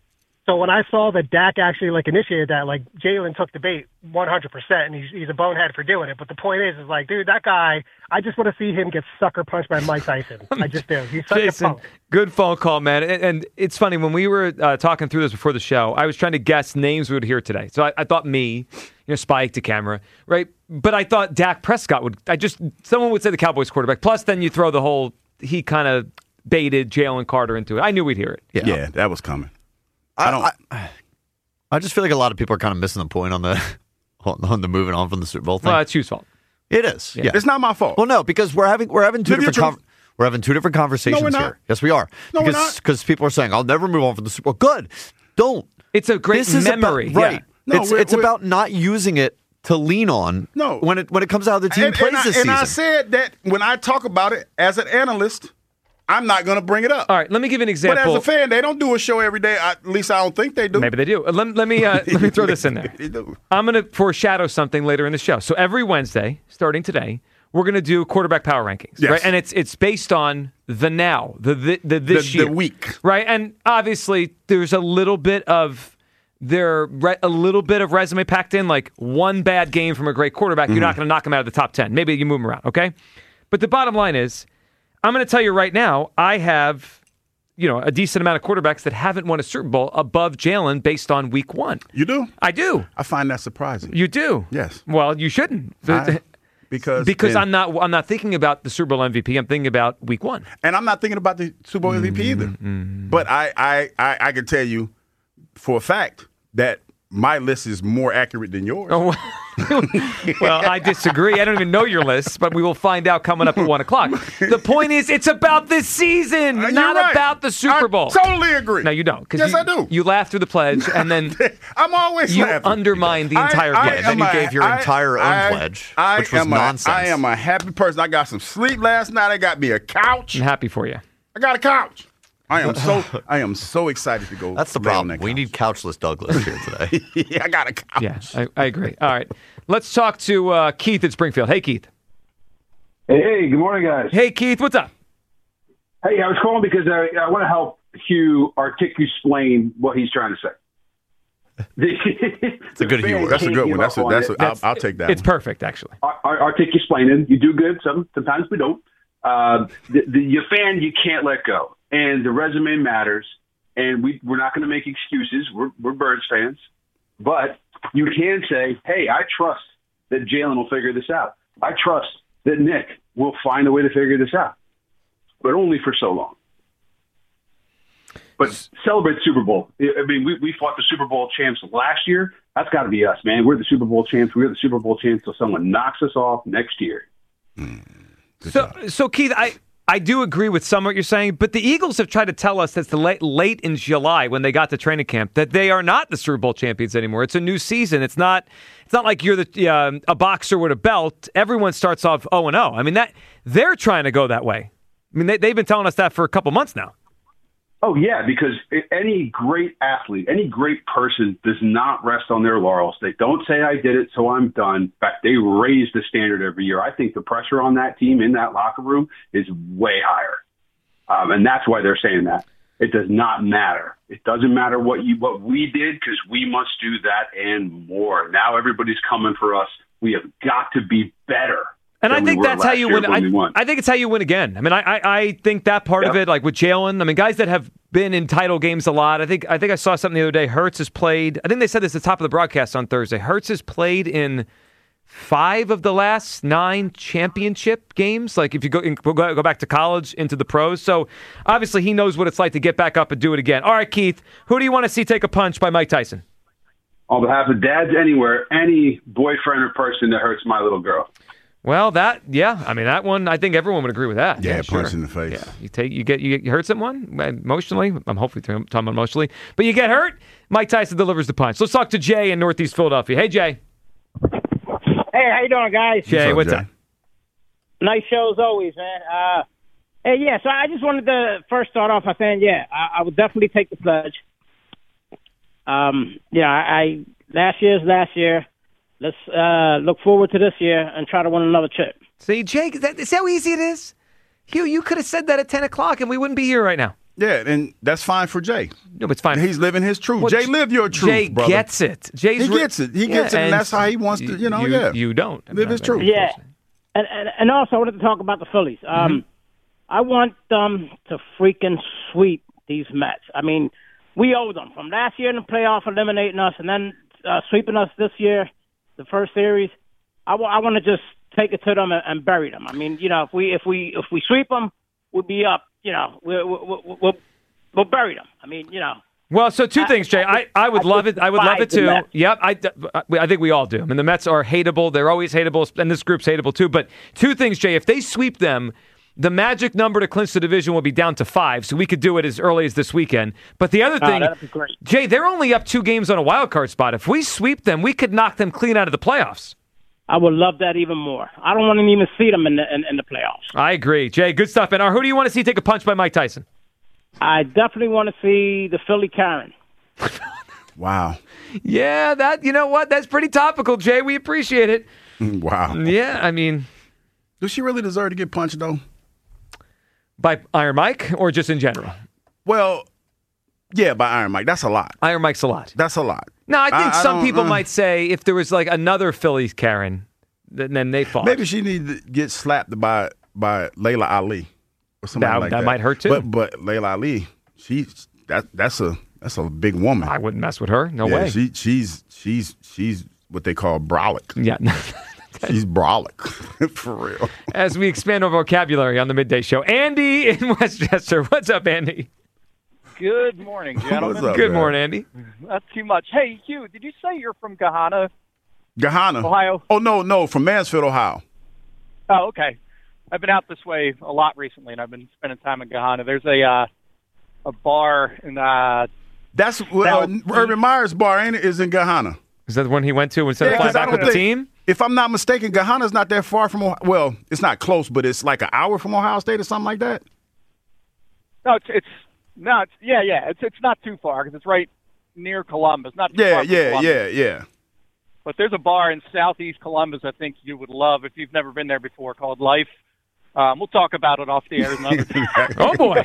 So when I saw that Dak actually like initiated that, like Jalen took the bait one hundred percent, and he's he's a bonehead for doing it. But the point is, is like, dude, that guy, I just want to see him get sucker punched by Mike Tyson. I just do. He's such Jason, a punk. Good phone call, man. And, and it's funny when we were uh, talking through this before the show. I was trying to guess names we would hear today. So I, I thought me, you know, Spike to camera, right? But I thought Dak Prescott would. I just someone would say the Cowboys quarterback. Plus, then you throw the whole he kind of baited Jalen Carter into it. I knew we'd hear it. Yeah, yeah that was coming. I, I don't. I, I just feel like a lot of people are kind of missing the point on the on the moving on from the Super Bowl thing. Well, that's Hugh's fault. It is. Yeah. It's not my fault. Well, no, because we're having we're having two Live your different truth. con- we're having two different conversations No, we're not. here. Yes, we are. No, we're because not. because people are saying I'll never move on from the Super Bowl. Good, don't. It's a great This is memory, about, right? Yeah. No, it's we're- it's we're- about not using it to lean on. No. when it when it comes out of the team and, plays and I, this and season. I said that when I talk about it as an analyst, I'm not going to bring it up. All right, let me give you an example. But as a fan, they don't do a show every day. I, at least I don't think they do. Maybe they do. Uh, Let, let me uh, let me throw this in there. They do. I'm going to foreshadow something later in the show. So every Wednesday, starting today, we're going to do quarterback power rankings, Yes. right? And it's it's based on the now, the the, the this The- year, the week. right? And obviously, there's a little bit of there re- a little bit of resume packed in, like one bad game from a great quarterback. Mm-hmm. You're not going to knock him out of the top ten. Maybe you move him around, okay? But the bottom line is, I'm going to tell you right now, I have, you know, a decent amount of quarterbacks that haven't won a Super Bowl above Jalen based on week one. You do? I do. I find that surprising. You do. Yes. Well, you shouldn't. I- because because then- I'm not I'm not thinking about the Super Bowl M V P. I'm thinking about week one. And I'm not thinking about the Super Bowl M V P either. Mm-hmm. But I, I, I, I can tell you for a fact that my list is more accurate than yours. Oh, well, I disagree. I don't even know your list, but we will find out coming up at one o'clock. The point is, it's about this season, Uh, you're not right. about the Super Bowl. I totally agree. No, you don't. 'cause Yes, you, I do. You laugh through the pledge, and then I'm always you laughing. undermine the I- entire I pledge. am And you a- gave your I- entire own I- pledge, I which was am a- nonsense. I am a happy person. I got some sleep last night. I got me a couch. I'm happy for you. I got a couch. I am so I am so excited to go. That's the lay on problem. that We couch. need couchless Douglas here today. Yeah, I got a couch. Yeah, I, I agree. All right. Let's talk to uh, Keith at Springfield. Hey, Keith. Hey, good morning, guys. Hey, Keith. What's up? Hey, I was calling because I, I want to help Hugh articulate what he's trying to say. It's a good humor. That's a good one. That's a, that's a, I'll, I'll take that. It's one. perfect, actually. Articulating. You do good. Some sometimes we don't. Uh, the, the, your fan, you can't let go, and the resume matters. And we we're not going to make excuses. We're we're Birds fans, but you can say, hey, I trust that Jalen will figure this out. I trust that Nick will find a way to figure this out, but only for so long. But celebrate the Super Bowl. I mean, we, we fought the Super Bowl champs last year. That's got to be us, man. We're the Super Bowl champs. We're the Super Bowl champs till someone knocks us off next year. So, so Keith, I, I do agree with some of what you're saying, but the Eagles have tried to tell us that's the late, late in July when they got to training camp that they are not the Super Bowl champions anymore. It's a new season. It's not. It's not like you're the uh, a boxer with a belt. Everyone starts off oh and oh. I mean that they're trying to go that way. I mean they, they've been telling us that for a couple months now. Oh, yeah, because any great athlete, any great person does not rest on their laurels. They don't say, I did it, so I'm done. In fact, they raise the standard every year. I think the pressure on that team in that locker room is way higher. Um, and that's why they're saying that. It does not matter. It doesn't matter what you what we did because we must do that and more. Now everybody's coming for us. We have got to be better. And I think that's how you win. I, I think it's how you win again. I mean, I I, I think that part yep. of it, like with Jalen, I mean, guys that have been in title games a lot. I think I think I saw something the other day. Hurts has played. I think they said this at the top of the broadcast on Thursday. Hurts has played in five of the last nine championship games. Like if you go go, go back to college into the pros. So obviously he knows what it's like to get back up and do it again. All right, Keith, who do you want to see take a punch by Mike Tyson? On behalf of dads anywhere, any boyfriend or person that hurts my little girl. Well, that yeah, I mean that one. I think everyone would agree with that. Yeah, yeah punch sure. in the face. Yeah, you take, you get, you get, you hurt someone emotionally. I'm hopefully talking about emotionally, but you get hurt. Mike Tyson delivers the punch. Let's talk to Jay in Northeast Philadelphia. Hey, Jay. Hey, how you doing, guys? Jay, what's up? What's up? Nice show as always, man. Uh, hey, yeah. So I just wanted to first start off by saying, yeah, I, I would definitely take the pledge. Um, yeah, I, I last year's last year. Let's uh, look forward to this year and try to win another chip. See, Jake, that, is that how easy it is? Hugh, you could have said that at ten o'clock and we wouldn't be here right now. Yeah, and that's fine for Jay. No, but it's fine. He's living his truth. Well, Jay, live your truth, Jay brother. gets it. Jay's he gets it. He yeah, gets it, and, and that's how he wants to, you know, you, yeah. You don't. Live his truth. Yeah. And, and, and also, I wanted to talk about the Phillies. Um, mm-hmm. I want them to freaking sweep these Mets. I mean, we owe them. From last year in the playoff, eliminating us, and then uh, sweeping us this year. The first series, I, w- I want to just take it to them and, and bury them. I mean, you know, if we if we if we sweep them, we'll be up. You know, we'll we'll, we'll, we'll bury them. I mean, you know. Well, so two I, things, Jay. I, I would I love it. I would love it too. Yep, I, I think we all do. I mean, the Mets are hateable. They're always hateable, and this group's hateable too. But two things, Jay. If they sweep them, the magic number to clinch the division will be down to five, so we could do it as early as this weekend. But the other thing, oh, Jay, they're only up two games on a wild card spot. If we sweep them, we could knock them clean out of the playoffs. I would love that even more. I don't want to even see them in the in, in the playoffs. I agree, Jay. Good stuff. And who do you want to see take a punch by Mike Tyson? I definitely want to see the Philly Karen. Wow. Yeah, that you know what? That's pretty topical, Jay. We appreciate it. Wow. Yeah, I mean, does she really deserve to get punched though? By Iron Mike or just in general? Well, yeah, by Iron Mike. That's a lot. Iron Mike's a lot. That's a lot. No, I think I, some I people uh, might say if there was like another Philly Karen, then, then they fought. Maybe she needed to get slapped by by Layla Ali or something that, like that. That might hurt too. But but Layla Ali, she's that that's a that's a big woman. I wouldn't mess with her. No yeah, way. She she's she's she's what they call brolic. Yeah. She's brolic, for real. As we expand our vocabulary on the Midday Show. Andy in Westchester. What's up, Andy? Good morning, gentlemen. What's up, Good man? morning, Andy. Not too much. Hey, Hugh, did you say you're from Gahanna? Gahanna? Ohio? Oh, no, no, from Mansfield, Ohio. Oh, okay. I've been out this way a lot recently, and I've been spending time in Gahanna. There's a uh, a bar in uh That's uh, Urban Meyer's bar, ain't it? Is in Gahanna. Is that the one he went to instead yeah, of flying back with the team? If I'm not mistaken, Gahanna's not that far from Ohio. Well, it's not close, but it's like an hour from Ohio State or something like that. No, it's it's no, it's yeah, yeah. It's it's not too far because it's right near Columbus. Not too yeah, far from yeah, Columbus. yeah, yeah. But there's a bar in southeast Columbus I think you would love if you've never been there before called Life. Um, we'll talk about it off the air another time. Oh boy,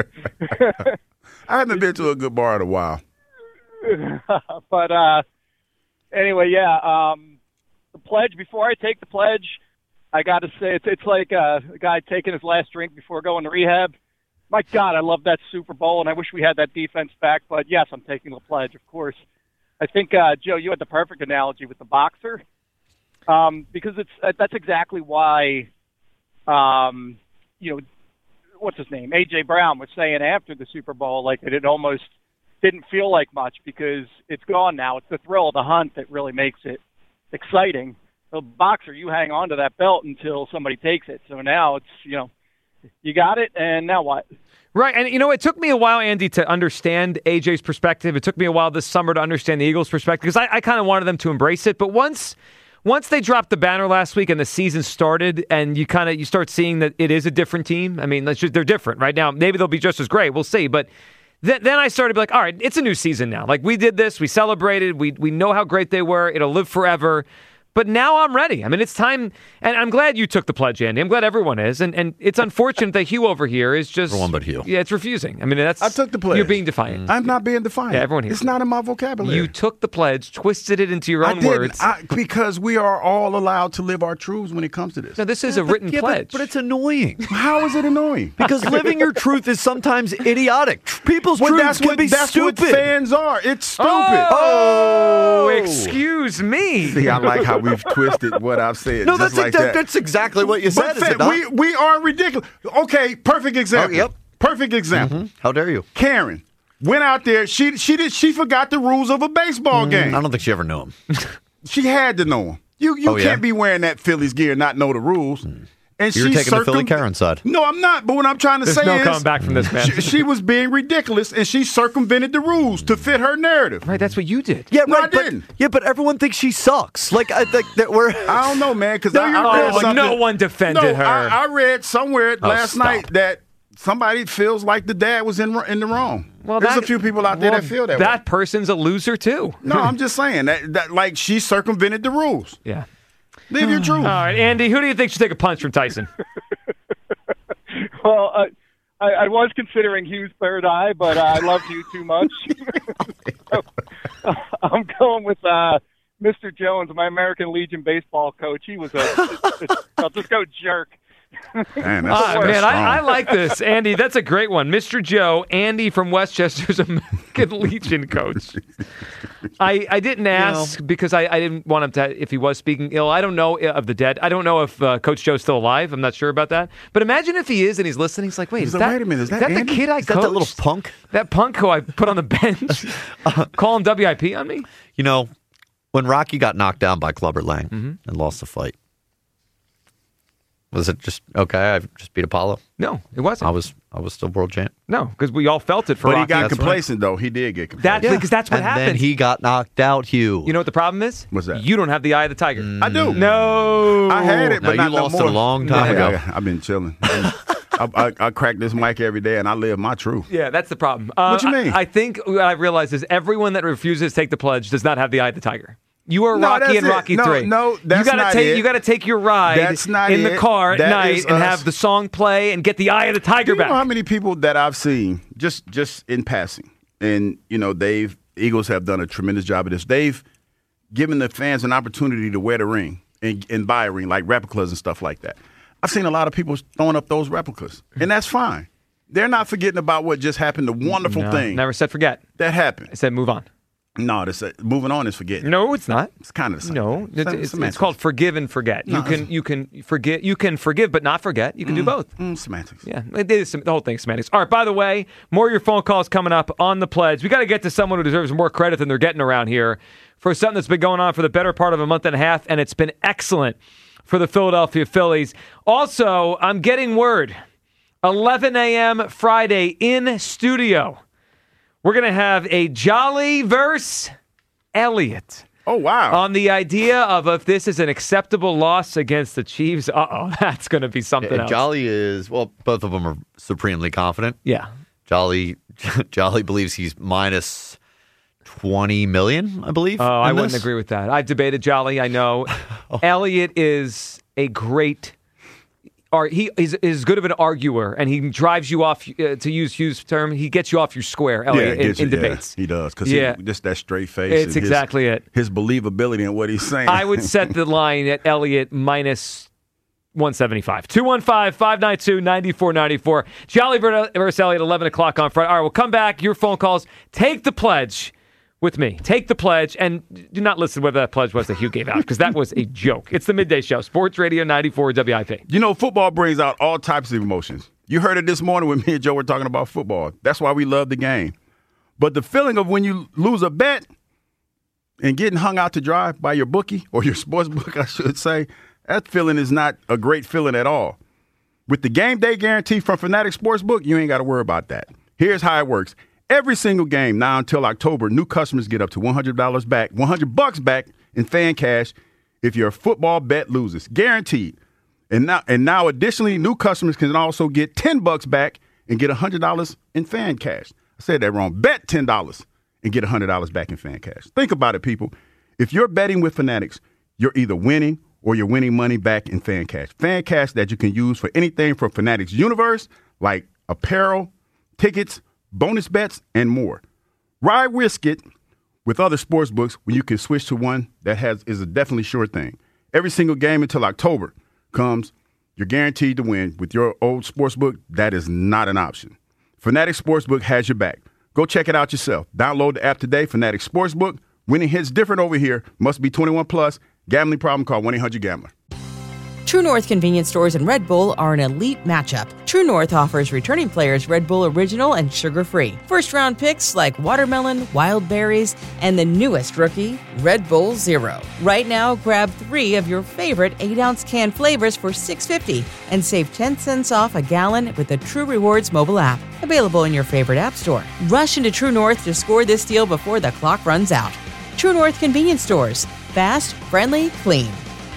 I haven't been to a good bar in a while. But uh, anyway, yeah. Um, the pledge. Before I take the pledge, I got to say it's it's like uh, a guy taking his last drink before going to rehab. My God, I love that Super Bowl, and I wish we had that defense back. But yes, I'm taking the pledge, of course. I think uh, Joe, you had the perfect analogy with the boxer, um, because it's that's exactly why, um, you know, what's his name, A J Brown was saying after the Super Bowl, like that it almost didn't feel like much because it's gone now. It's the thrill of the hunt that really makes it exciting. a boxer, you hang on to that belt until somebody takes it. So now it's, you know, you got it, and now what? Right, and you know, it took me a while, Andy, to understand A J's perspective. It took me a while this summer to understand the Eagles' perspective because I, I kind of wanted them to embrace it. But once once they dropped the banner last week and the season started, and you kind of you start seeing that it is a different team. I mean, let's just, they're different right now. Maybe they'll be just as great. We'll see. But th- then I started to be like, all right, it's a new season now. Like, we did this, we celebrated, we we know how great they were. It'll live forever. But now I'm ready. I mean, it's time, and I'm glad you took the pledge, Andy. I'm glad everyone is, and and it's unfortunate that Hugh over here is just everyone but Hugh. Yeah, it's refusing. I mean, that's I took the pledge. You're being defiant. I'm not being defiant. Yeah, everyone here. It's not in my vocabulary. You took the pledge, twisted it into your I own didn't. words. I, because we are all allowed to live our truths when it comes to this. No, this is Yeah, a but- written yeah, but- pledge. But, it's annoying. How is it annoying? Because living your truth is sometimes idiotic. People's Well, truths that's can what, be that's stupid. what fans are. It's stupid. Oh, excuse me. See, I like how we've twisted what I've said. No, just that's like that- that. that's exactly what you But said, is fa- it not? we we are ridiculous. Okay, perfect example. Oh, yep. Perfect example. Mhm. How dare you? Karen went out there. She she did she forgot the rules of a baseball game. I don't think she ever knew him. She had to know them. You you Oh, yeah? can't be wearing that Phillies gear and not know the rules. And You're she taking the Philly circum- Karen side. No, I'm not. But what I'm trying to There's say no is, coming back from this, man. She, she was being ridiculous, and she circumvented the rules to fit her narrative. Right, that's what you did. Yeah, No, right. I but, didn't. Yeah, but everyone thinks she sucks. Like I think that we're. I don't know, man, because No, I, you're I read wrong. something. No one defended No, her. I, I read somewhere Oh, last stop. night that somebody feels like the dad was in in the wrong. Well, There's that- a few people out there well, that feel that. way. That person's a loser too. No, I'm just saying that that like she circumvented the rules. Yeah. Live your truth. All right, Andy, who do you think should take a punch from Tyson? Well, uh, I, I was considering Hugh's third eye, but uh, I love you too much. So, uh, I'm going with uh, Mister Jones, my American Legion baseball coach. He was a, I'll just go jerk. Man, Ah, that's man, strong. I, I like this. Andy, that's a great one. Mister Joe, Andy from Westchester's American Legion coach. I, I didn't ask because I, I didn't want him to, if he was speaking ill. I don't know of the dead. I don't know if uh, Coach Joe's still alive. I'm not sure about that. But imagine if he is and he's listening. He's like, wait, He's is like, that, wait a minute, is that the Andy? kid I Is that coached? that little punk? That punk who I put on the bench? uh, calling W I P on me? You know, when Rocky got knocked down by Clubber Lang Mm-hmm. and lost the fight, was it just okay? I just beat Apollo. No, it wasn't. I was I was still world champ. No, because we all felt it for But Rocky. he got That's complacent though. He did get complacent. That's because that's what and happened. then he got knocked out. Hugh. You know what the problem is? What's that? You don't have the eye of the tiger. I do. No. I had it, No, but you not no lost it more. a long time Yeah, ago. I, have been chilling. I, I, I crack this mic every day, and I live my truth. Yeah, that's the problem. Uh, What you mean? I, I think what I realize is everyone that refuses to take the pledge does not have the eye of the tiger. You are No, Rocky that's and it. Rocky No, three. no, that's you gotta not take it. you got to take your ride That's not in the it. car at That night is and us. have the song play and get the eye of the tiger You back. know how many people that I've seen just just in passing, and you know they've Eagles have done a tremendous job of this. They've given the fans an opportunity to wear the ring and, and buy a ring, like replicas and stuff like that. I've seen a lot of people throwing up those replicas, and that's fine. They're not forgetting about what just happened. The wonderful No, thing Never said forget. that happened. I said move on. No, this, uh, moving on is forgetting. No, it's not. It's kind of the same. No, thing. it's, it's, it's semantics. called forgive and forget. No, you can you can forget you can forgive but not forget. You can do both. Mm, semantics. Yeah, it is the whole thing semantics. All right, by the way, more of your phone calls coming up on the pledge. We got to get to someone who deserves more credit than they're getting around here for something that's been going on for the better part of a month and a half, and it's been excellent for the Philadelphia Phillies. Also, I'm getting word, eleven a.m. Friday in studio, we're going to have a Jolly verse Elliott. Oh, wow. On the idea of if this is an acceptable loss against the Chiefs, uh-oh, that's going to be something Uh, else. Jolly is well, both of them are supremely confident. Yeah. Jolly Jolly believes he's minus twenty million, I believe. Oh, I in wouldn't this. agree with that. I've debated Jolly. I know. Elliott is a great. Or he is as good of an arguer, and he drives you off. Uh, to use Hughes' term, he gets you off your square. Elliott yeah, in, gets in you- yeah, debates. he does because Yeah. just that straight face. It's and his- exactly it. His believability in what he's saying. I would set the line at Elliott minus one seventy-five. two one five, five nine two, nine four nine four. Jolly versus Elliott, eleven o'clock on Friday. All right, we'll come back. Your phone calls. Take the pledge with me. Take the pledge, and do not listen to whatever that pledge was that Hugh gave out, because that was a joke. It's the Midday Show, Sports Radio ninety-four W I P. You know, football brings out all types of emotions. You heard it this morning when me and Joe were talking about football. That's why we love the game. But the feeling of when you lose a bet, and getting hung out to dry by your bookie or your sports book, I should say, that feeling is not a great feeling at all. With the game day guarantee from Fanatics Sportsbook, you ain't got to worry about that. Here's how it works. Every single game now until October, new customers get up to one hundred dollars back, one hundred bucks back in fan cash if your football bet loses. Guaranteed. And now, and now additionally, new customers can also get ten bucks back and get one hundred dollars in fan cash. I said that wrong. Bet ten dollars and get one hundred dollars back in fan cash. Think about it, people. If you're betting with Fanatics, you're either winning or you're winning money back in fan cash. Fan cash that you can use for anything from Fanatics Universe, like apparel, tickets, bonus bets, and more. Why risk it with other sports books when you can switch to one that has is a definitely sure thing? Every single game until October comes, you're guaranteed to win. With your old sports book, that is not an option. Fanatics Sportsbook has your back. Go check it out yourself. Download the app today, Fanatics Sportsbook. Winning hits different over here. Must be twenty-one plus. Gambling problem, call one eight hundred gambler. True North convenience stores and Red Bull are an elite matchup. True North offers returning players Red Bull Original and sugar-free. First-round picks like watermelon, wild berries, and the newest rookie, Red Bull Zero. Right now, grab three of your favorite eight-ounce can flavors for six dollars and fifty cents and save ten cents off a gallon with the True Rewards mobile app. Available in your favorite app store. Rush into True North to score this deal before the clock runs out. True North convenience stores. Fast, friendly, clean.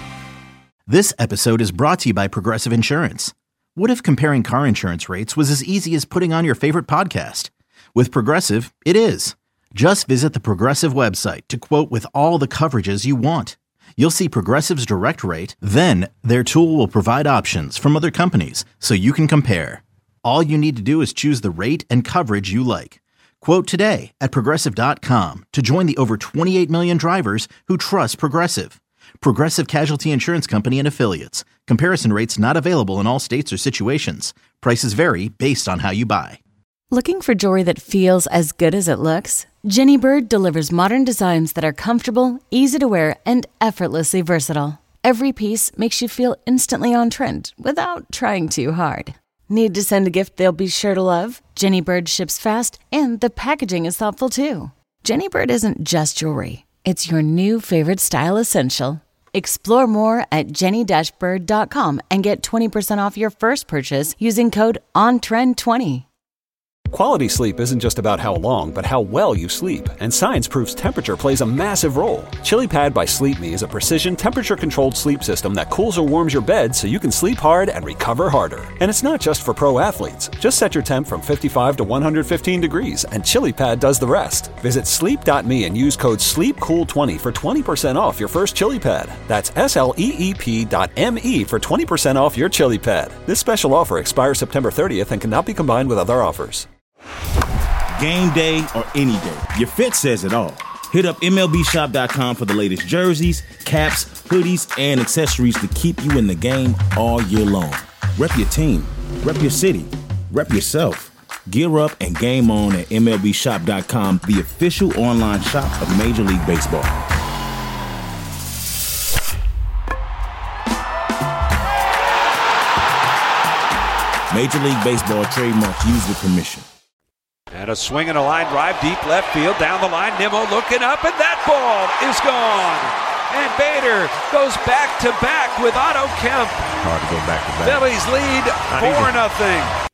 This episode is brought to you by Progressive Insurance. What if comparing car insurance rates was as easy as putting on your favorite podcast? With Progressive, it is. Just visit the Progressive website to quote with all the coverages you want. You'll see Progressive's direct rate, then their tool will provide options from other companies so you can compare. All you need to do is choose the rate and coverage you like. Quote today at Progressive dot com to join the over twenty-eight million drivers who trust Progressive. Progressive Casualty Insurance Company and Affiliates. Comparison rates not available in all states or situations. Prices vary based on how you buy. Looking for jewelry that feels as good as it looks? Jenny Bird delivers modern designs that are comfortable, easy to wear, and effortlessly versatile. Every piece makes you feel instantly on trend without trying too hard. Need to send a gift they'll be sure to love? Jenny Bird ships fast, and the packaging is thoughtful too. Jenny Bird isn't just jewelry. It's your new favorite style essential. Explore more at jenny dash bird dot com and get twenty percent off your first purchase using code on trend twenty. Quality sleep isn't just about how long, but how well you sleep. And science proves temperature plays a massive role. ChiliPad by Sleep Me is a precision temperature-controlled sleep system that cools or warms your bed so you can sleep hard and recover harder. And it's not just for pro athletes. Just set your temp from fifty-five to one hundred fifteen degrees, and ChiliPad does the rest. Visit sleep dot me and use code sleep cool twenty for twenty percent off your first ChiliPad. That's S L E E P dot M E for twenty percent off your ChiliPad. This special offer expires September thirtieth and cannot be combined with other offers. Game day or any day, your fit says it all. Hit up M L B shop dot com for the latest jerseys, caps, hoodies, and accessories to keep you in the game all year long. Rep your team, rep your city, rep yourself. Gear up and game on at M L B shop dot com, the official online shop of Major League Baseball. Major League Baseball trademarks used with permission. And a swing and a line drive deep left field down the line. Nimmo looking up, and that ball is gone. And Bader goes back to back with Otto Kemp. Hard to go back to back. Phillies lead four nothing.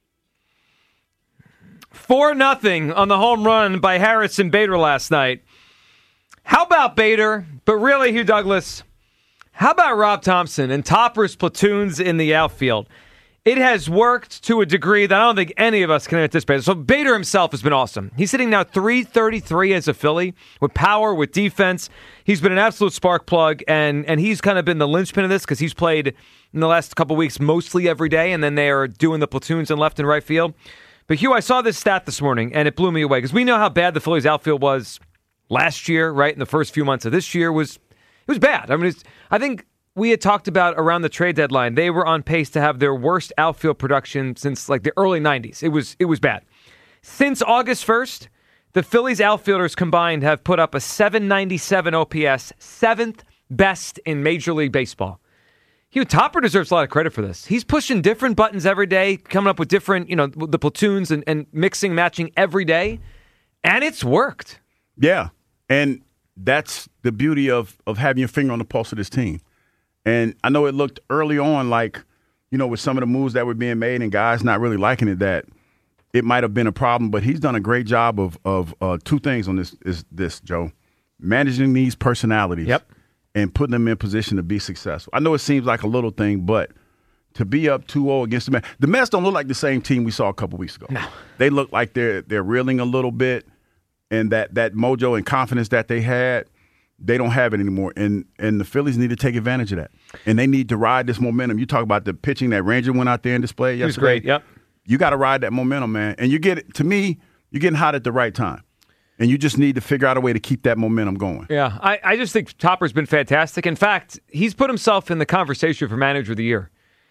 Four nothing on the home run by Harrison Bader last night. How about Bader? But really, Hugh Douglas, how about Rob Thompson and Topper's platoons in the outfield? It has worked to a degree that I don't think any of us can anticipate. So Bader himself has been awesome. He's hitting now three thirty-three as a Philly with power, with defense. He's been an absolute spark plug, and and he's kind of been the linchpin of this because he's played in the last couple of weeks mostly every day, and then they are doing the platoons in left and right field. But Hugh, I saw this stat this morning, and it blew me away because we know how bad the Phillies outfield was last year, right? In the first few months of this year was it was bad. I mean, it's, I think. We had talked about around the trade deadline, they were on pace to have their worst outfield production since like the early nineties. It was it was bad. Since August first, the Phillies outfielders combined have put up a seven ninety-seven O P S, seventh best in Major League Baseball. Hugh Topper deserves a lot of credit for this. He's pushing different buttons every day, coming up with different, you know, the platoons and, and mixing, matching every day, and it's worked. Yeah, and that's the beauty of of having your finger on the pulse of this team. And I know it looked early on like, you know, with some of the moves that were being made and guys not really liking it, that it might have been a problem. But he's done a great job of of uh, two things on this is this, Joe. Managing these personalities yep. and putting them in position to be successful. I know it seems like a little thing, but to be up two oh against the Mets. The Mets don't look like the same team we saw a couple weeks ago. No. They look like they're they're reeling a little bit, and that, that mojo and confidence that they had, they don't have it anymore. And and the Phillies need to take advantage of that. And they need to ride this momentum. You talk about the pitching that Ranger went out there and displayed yesterday. It was great, yep. You got to ride that momentum, man. And you get it, to me, you're getting hot at the right time. And you just need to figure out a way to keep that momentum going. Yeah, I, I just think Topper's been fantastic. In fact, he's put himself in the conversation for Manager of the Year.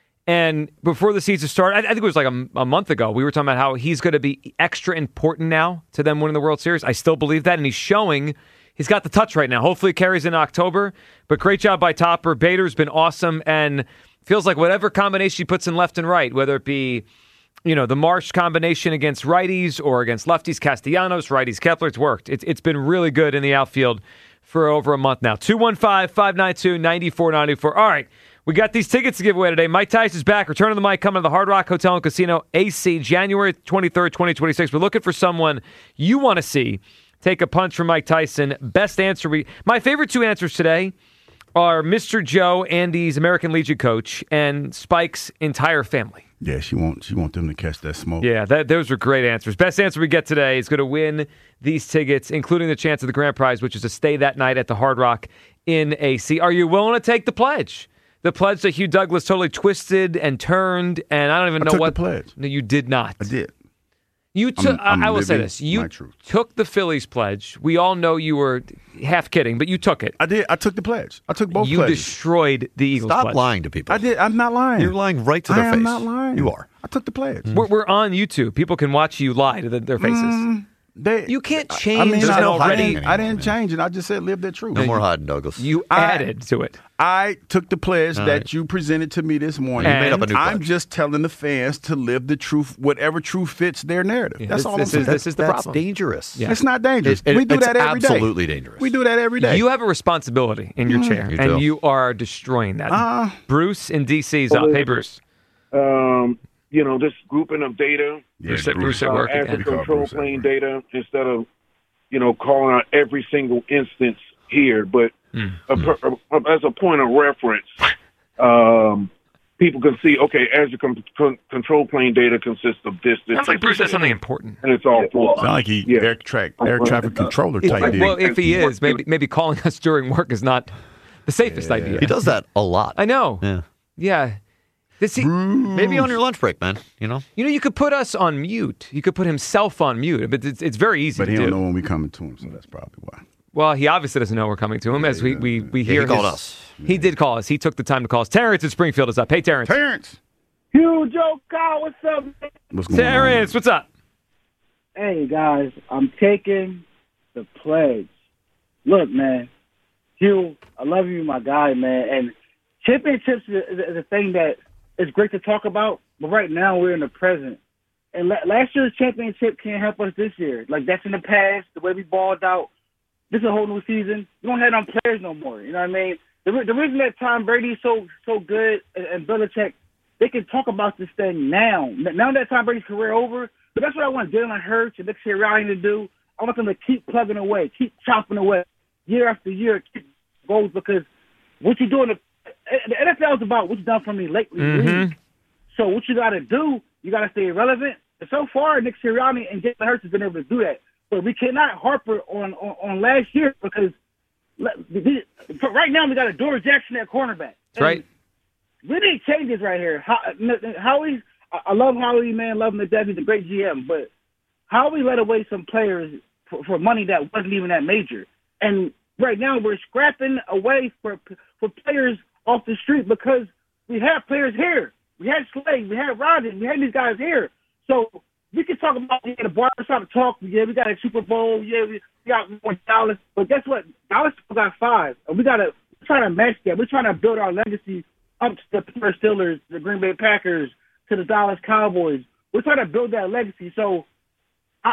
And before the season started, I, I think it was like a, a month ago, we were talking about how he's going to be extra important now to them winning the World Series. I still believe that, and he's showing he's got the touch right now. Hopefully it carries in October. But great job by Topper. Bader's been awesome, and feels like whatever combination he puts in left and right, whether it be you know, the Marsh combination against righties or against lefties, Castellanos, righties, Kepler, it's worked. It's, it's been really good in the outfield for over a month now. two one five, five nine two, nine four nine four. All right, we got these tickets to give away today. Mike Tice is back. Return of the Mic coming to the Hard Rock Hotel and Casino, A C, January twenty-third, twenty twenty-six. We're looking for someone you want to see take a punch from Mike Tyson. Best answer. we My favorite two answers today are Mister Joe, Andy's American Legion coach, and Spike's entire family. Yeah, she want she want them to catch that smoke. Yeah, that, those are great answers. Best answer we get today is going to win these tickets, including the chance of the grand prize, which is to stay that night at the Hard Rock in A C. Are you willing to take the pledge? The pledge that Hugh Douglas totally twisted and turned, and I don't even I know took what. The pledge. No, you did not. I did. You took. I will say this: you took the Phillies pledge. We all know you were half kidding, but you took it. I did. I took the pledge. I took both you pledges. You destroyed the Eagles. Stop pledge. lying to people. I did. I'm not lying. You're lying right to their I face. am not lying. You are. I took the pledge. We're, we're on YouTube. People can watch you lie to the, their faces. Mm, they, you can't change. I mean, I, already. I, I didn't change it. I just said live their truth. No more hiding, Douglas. You I, added to it. I took the pledge All that right. you presented to me this morning. You made up a new I'm pledge. just telling the fans to live the truth, whatever truth fits their narrative. Yeah, That's this, all this I'm saying. Is, this is the That's problem. dangerous. Yeah. It's not dangerous. It- it- we do it's that every day. absolutely dangerous. We do that every day. You have a responsibility in your Mm. chair, You and do. you are destroying that. Uh, Bruce in D C's up. Hey, Bruce. Um, you know, this grouping of data, Yeah, Bruce, at- Bruce. Bruce at work uh, as again. a control Bruce at plane work. data instead of, you know, calling out every single instance here. But Mm. a, per- a, as a point of reference, um, people can see, okay, as a con- con- control plane data consists of this, this, Sounds like this, Bruce has this, something important. and it's all full. Sound like he Yeah. air, track, air traffic controller If- type well, deal. if he is, maybe maybe calling us during work is not the safest idea. He does that a lot. I know. Yeah. Yeah. This, he, Maybe on your lunch break, man. You know. you know, you could put us on mute. You could put himself on mute, but it's, it's very easy But to he do. don't know when we coming to him, so that's probably why. Well, he obviously doesn't know we're coming to him, as we we, we Yeah, hear he called his- us. He did call us. He took the time to call us. Terrence in Springfield is up. Hey, Terrence. Terrence, Hugh, Joe, Kyle, what's up, man? what's going Terrence, what's up? Hey, guys, I'm taking the pledge. Look, man, Hugh, I love you, my guy, man. And championships is a, is a thing that is great to talk about, but right now we're in the present. And la- last year's championship can't help us this year. Like, that's in the past, the way we balled out. This is a whole new season. We don't have them players no more. You know what I mean? The, re- the reason that Tom Brady's so so good and, and Belichick, they can talk about this thing now. N- Now that Tom Brady's career over, but that's what I want Jalen Hurts and Nick Sirianni to do. I want them to keep plugging away, keep chopping away, year after year, keep goals, because what you doing, the, the N F L is about what you done for me lately. Mhm. So what you got to do, you got to stay relevant. And so far, Nick Sirianni and Jalen Hurts has been able to do that. But we cannot harper on, on, on last year because let- right now we got a Doris Jackson at cornerback. That's right. We need changes right here. How, Howie, I love Howie, man. Love him to death. He's a great G M. But Howie let away some players for, for money that wasn't even that major. And right now we're scrapping away for for players off the street because we have players here. We had Slade. We had Rodgers. We had these guys here. So we can talk about yeah, the barbershop talk. Yeah, we got a Super Bowl. Yeah, we, we got more Dallas. But guess what? Dallas still got five. And we got to try to match that. We're trying to build our legacy up to the Pittsburgh Steelers, the Green Bay Packers, to the Dallas Cowboys. We're trying to build that legacy. So I, I,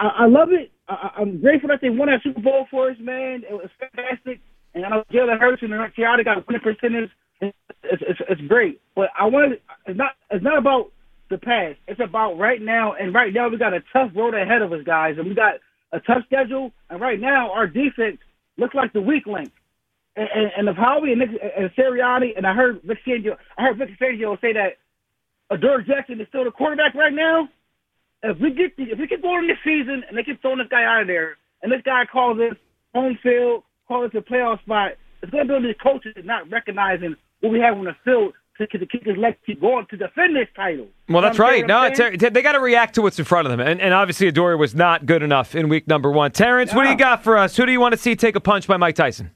I, I love it. I, I'm grateful that they won that Super Bowl for us, man. It was fantastic. And I know Jalen Hurts and Chiara got a winning percentage. It's, it's, it's great. But I wanted, it's not, it's not about the past. It's about right now. And right now we got a tough road ahead of us, guys. And we got a tough schedule. And right now our defense looks like the weak link. And, and, and if Howie and, Nick, and Sirianni, and I heard Vic Fangio, I heard Vic Fangio say that Adore Jackson is still the quarterback right now. If we get the, if we keep going this season and they keep throwing this guy out of there, and this guy calls us home field, calls us a playoff spot, it's going to be on these coaches not recognizing what we have on the field to, to keep this leg keep going to defend this title. Well, that's right. No, Ter- they got to react to what's in front of them, and, and obviously Adore was not good enough in week number one. Terrence, yeah. What do you got for us? Who do you want to see take a punch by Mike Tyson?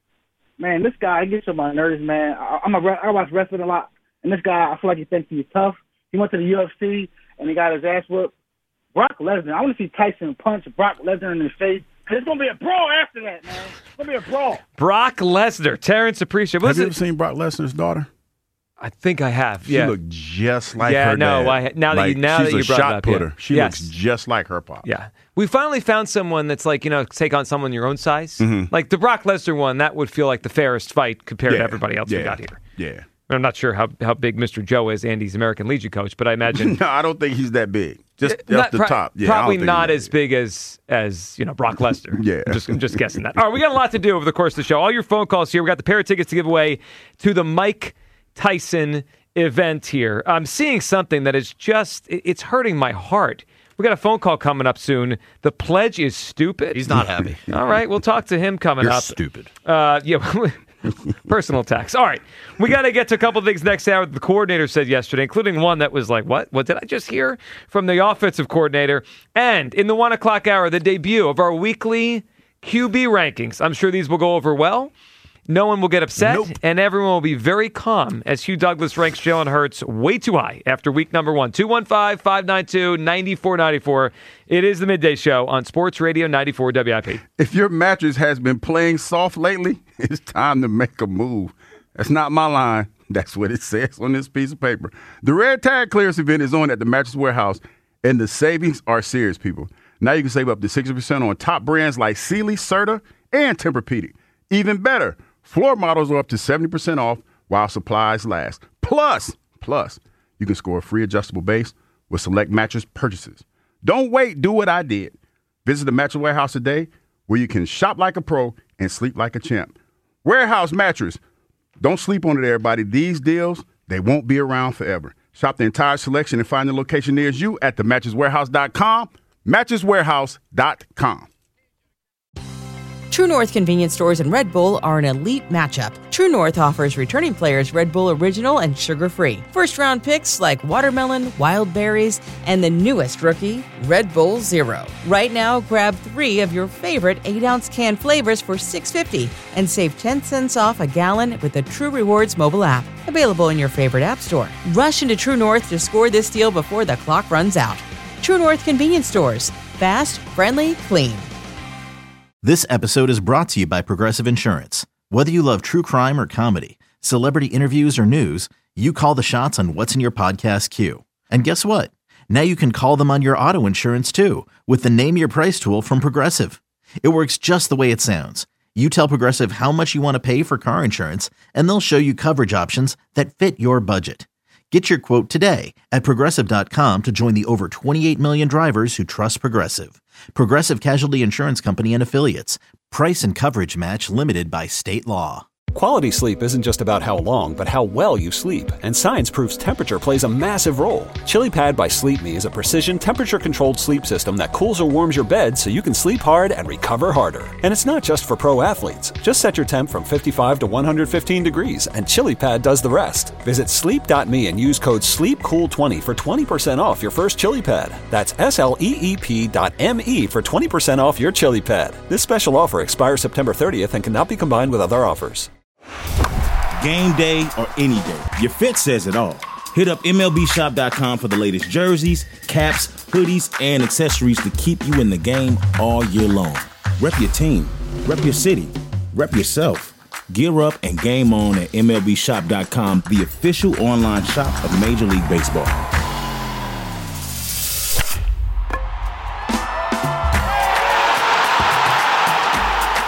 Man, this guy gets on my nerves, man. I, I'm a, I watch wrestling a lot, and this guy, I feel like he thinks he's tough. He went to the U F C, and he got his ass whooped. Brock Lesnar, I want to see Tyson punch Brock Lesnar in the face. It's going to be a brawl after that, man. It's going to be a brawl. Brock Lesnar. Terrence, appreciate it. Have you ever seen Brock Lesnar's daughter? I think I have, she yeah. She looked just like yeah, her no, dad. I, now that like, you, now she's that you a brought shot it up, putter. Yeah. She yes. looks just like her pop. Yeah. We finally found someone that's like, you know, take on someone your own size. Mm-hmm. Like the Brock Lesnar one, that would feel like the fairest fight compared yeah. to everybody else yeah. we got here. Yeah. I'm not sure how, how big Mister Joe is, Andy's American Legion coach, but I imagine... no, I don't think he's that big. Just not, off the pro- top. Yeah, probably not as big as, as you know, Brock Lesnar. yeah. I'm just, I'm just guessing that. All right, we got a lot to do over the course of the show. All your phone calls here. We got the pair of tickets to give away to the Mike Tyson event here. I'm seeing something that is just... It's hurting my heart. We got a phone call coming up soon. The pledge is stupid. He's not happy. All right, we'll talk to him coming You're up. stupid. Uh, yeah, personal attacks. All right, we got to get to a couple of things next hour that the coordinator said yesterday, including one that was like, what? What did I just hear from the offensive coordinator? And in the one o'clock hour, the debut of our weekly Q B rankings. I'm sure these will go over well. No one will get upset, nope. and everyone will be very calm as Hugh Douglas ranks Jalen Hurts way too high after week number one. two one five, five nine two, nine four nine four. It is the Midday Show on Sports Radio ninety-four W I P. If your mattress has been playing soft lately, it's time to make a move. That's not my line. That's what it says on this piece of paper. The Red Tag Clearance event is on at the Mattress Warehouse, and the savings are serious, people. Now you can save up to sixty percent on top brands like Sealy, Serta, and Tempur-Pedic. Even better, floor models are up to seventy percent off while supplies last. Plus, plus, you can score a free adjustable base with select mattress purchases. Don't wait. Do what I did. Visit the Mattress Warehouse today where you can shop like a pro and sleep like a champ. Warehouse Mattress. Don't sleep on it, everybody. These deals, they won't be around forever. Shop the entire selection and find the location near you at the mattress warehouse dot com. mattress warehouse dot com. True North convenience stores and Red Bull are an elite matchup. True North offers returning players Red Bull Original and sugar-free. First-round picks like watermelon, wild berries, and the newest rookie, Red Bull Zero. Right now, grab three of your favorite eight-ounce can flavors for six dollars and fifty cents and save ten cents off a gallon with the True Rewards mobile app. Available in your favorite app store. Rush into True North to score this deal before the clock runs out. True North convenience stores. Fast, friendly, clean. This episode is brought to you by Progressive Insurance. Whether you love true crime or comedy, celebrity interviews or news, you call the shots on what's in your podcast queue. And guess what? Now you can call them on your auto insurance too with the Name Your Price tool from Progressive. It works just the way it sounds. You tell Progressive how much you want to pay for car insurance, and they'll show you coverage options that fit your budget. Get your quote today at Progressive dot com to join the over twenty-eight million drivers who trust Progressive. Progressive Casualty Insurance Company and Affiliates. Price and coverage match limited by state law. Quality sleep isn't just about how long, but how well you sleep. And science proves temperature plays a massive role. ChiliPad by Sleep Me is a precision temperature-controlled sleep system that cools or warms your bed so you can sleep hard and recover harder. And it's not just for pro athletes. Just set your temp from fifty-five to one hundred fifteen degrees, and ChiliPad does the rest. Visit sleep dot me and use code sleep cool twenty for twenty percent off your first ChiliPad. That's S L E E P dot M E for twenty percent off your ChiliPad. This special offer expires September thirtieth and cannot be combined with other offers. Game day or any day, your fit says it all. Hit up M L B shop dot com for the latest jerseys, caps, hoodies, and accessories to keep you in the game all year long. Rep your team, rep your city, rep yourself. Gear up and game on at M L B shop dot com, the official online shop of Major League Baseball.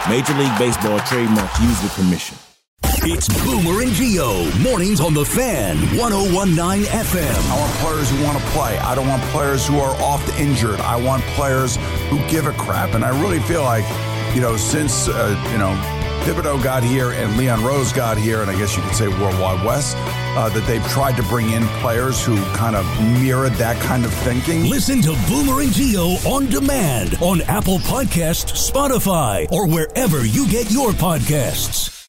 Major League Baseball trademarks used with permission. It's Boomer and Gio, mornings on The Fan, one oh one point nine F M. I want players who want to play. I don't want players who are oft injured. I want players who give a crap. And I really feel like, you know, since, uh, you know, Thibodeau got here and Leon Rose got here, and I guess you could say Worldwide West, uh, that they've tried to bring in players who kind of mirrored that kind of thinking. Listen to Boomer and Gio on demand on Apple Podcasts, Spotify, or wherever you get your podcasts.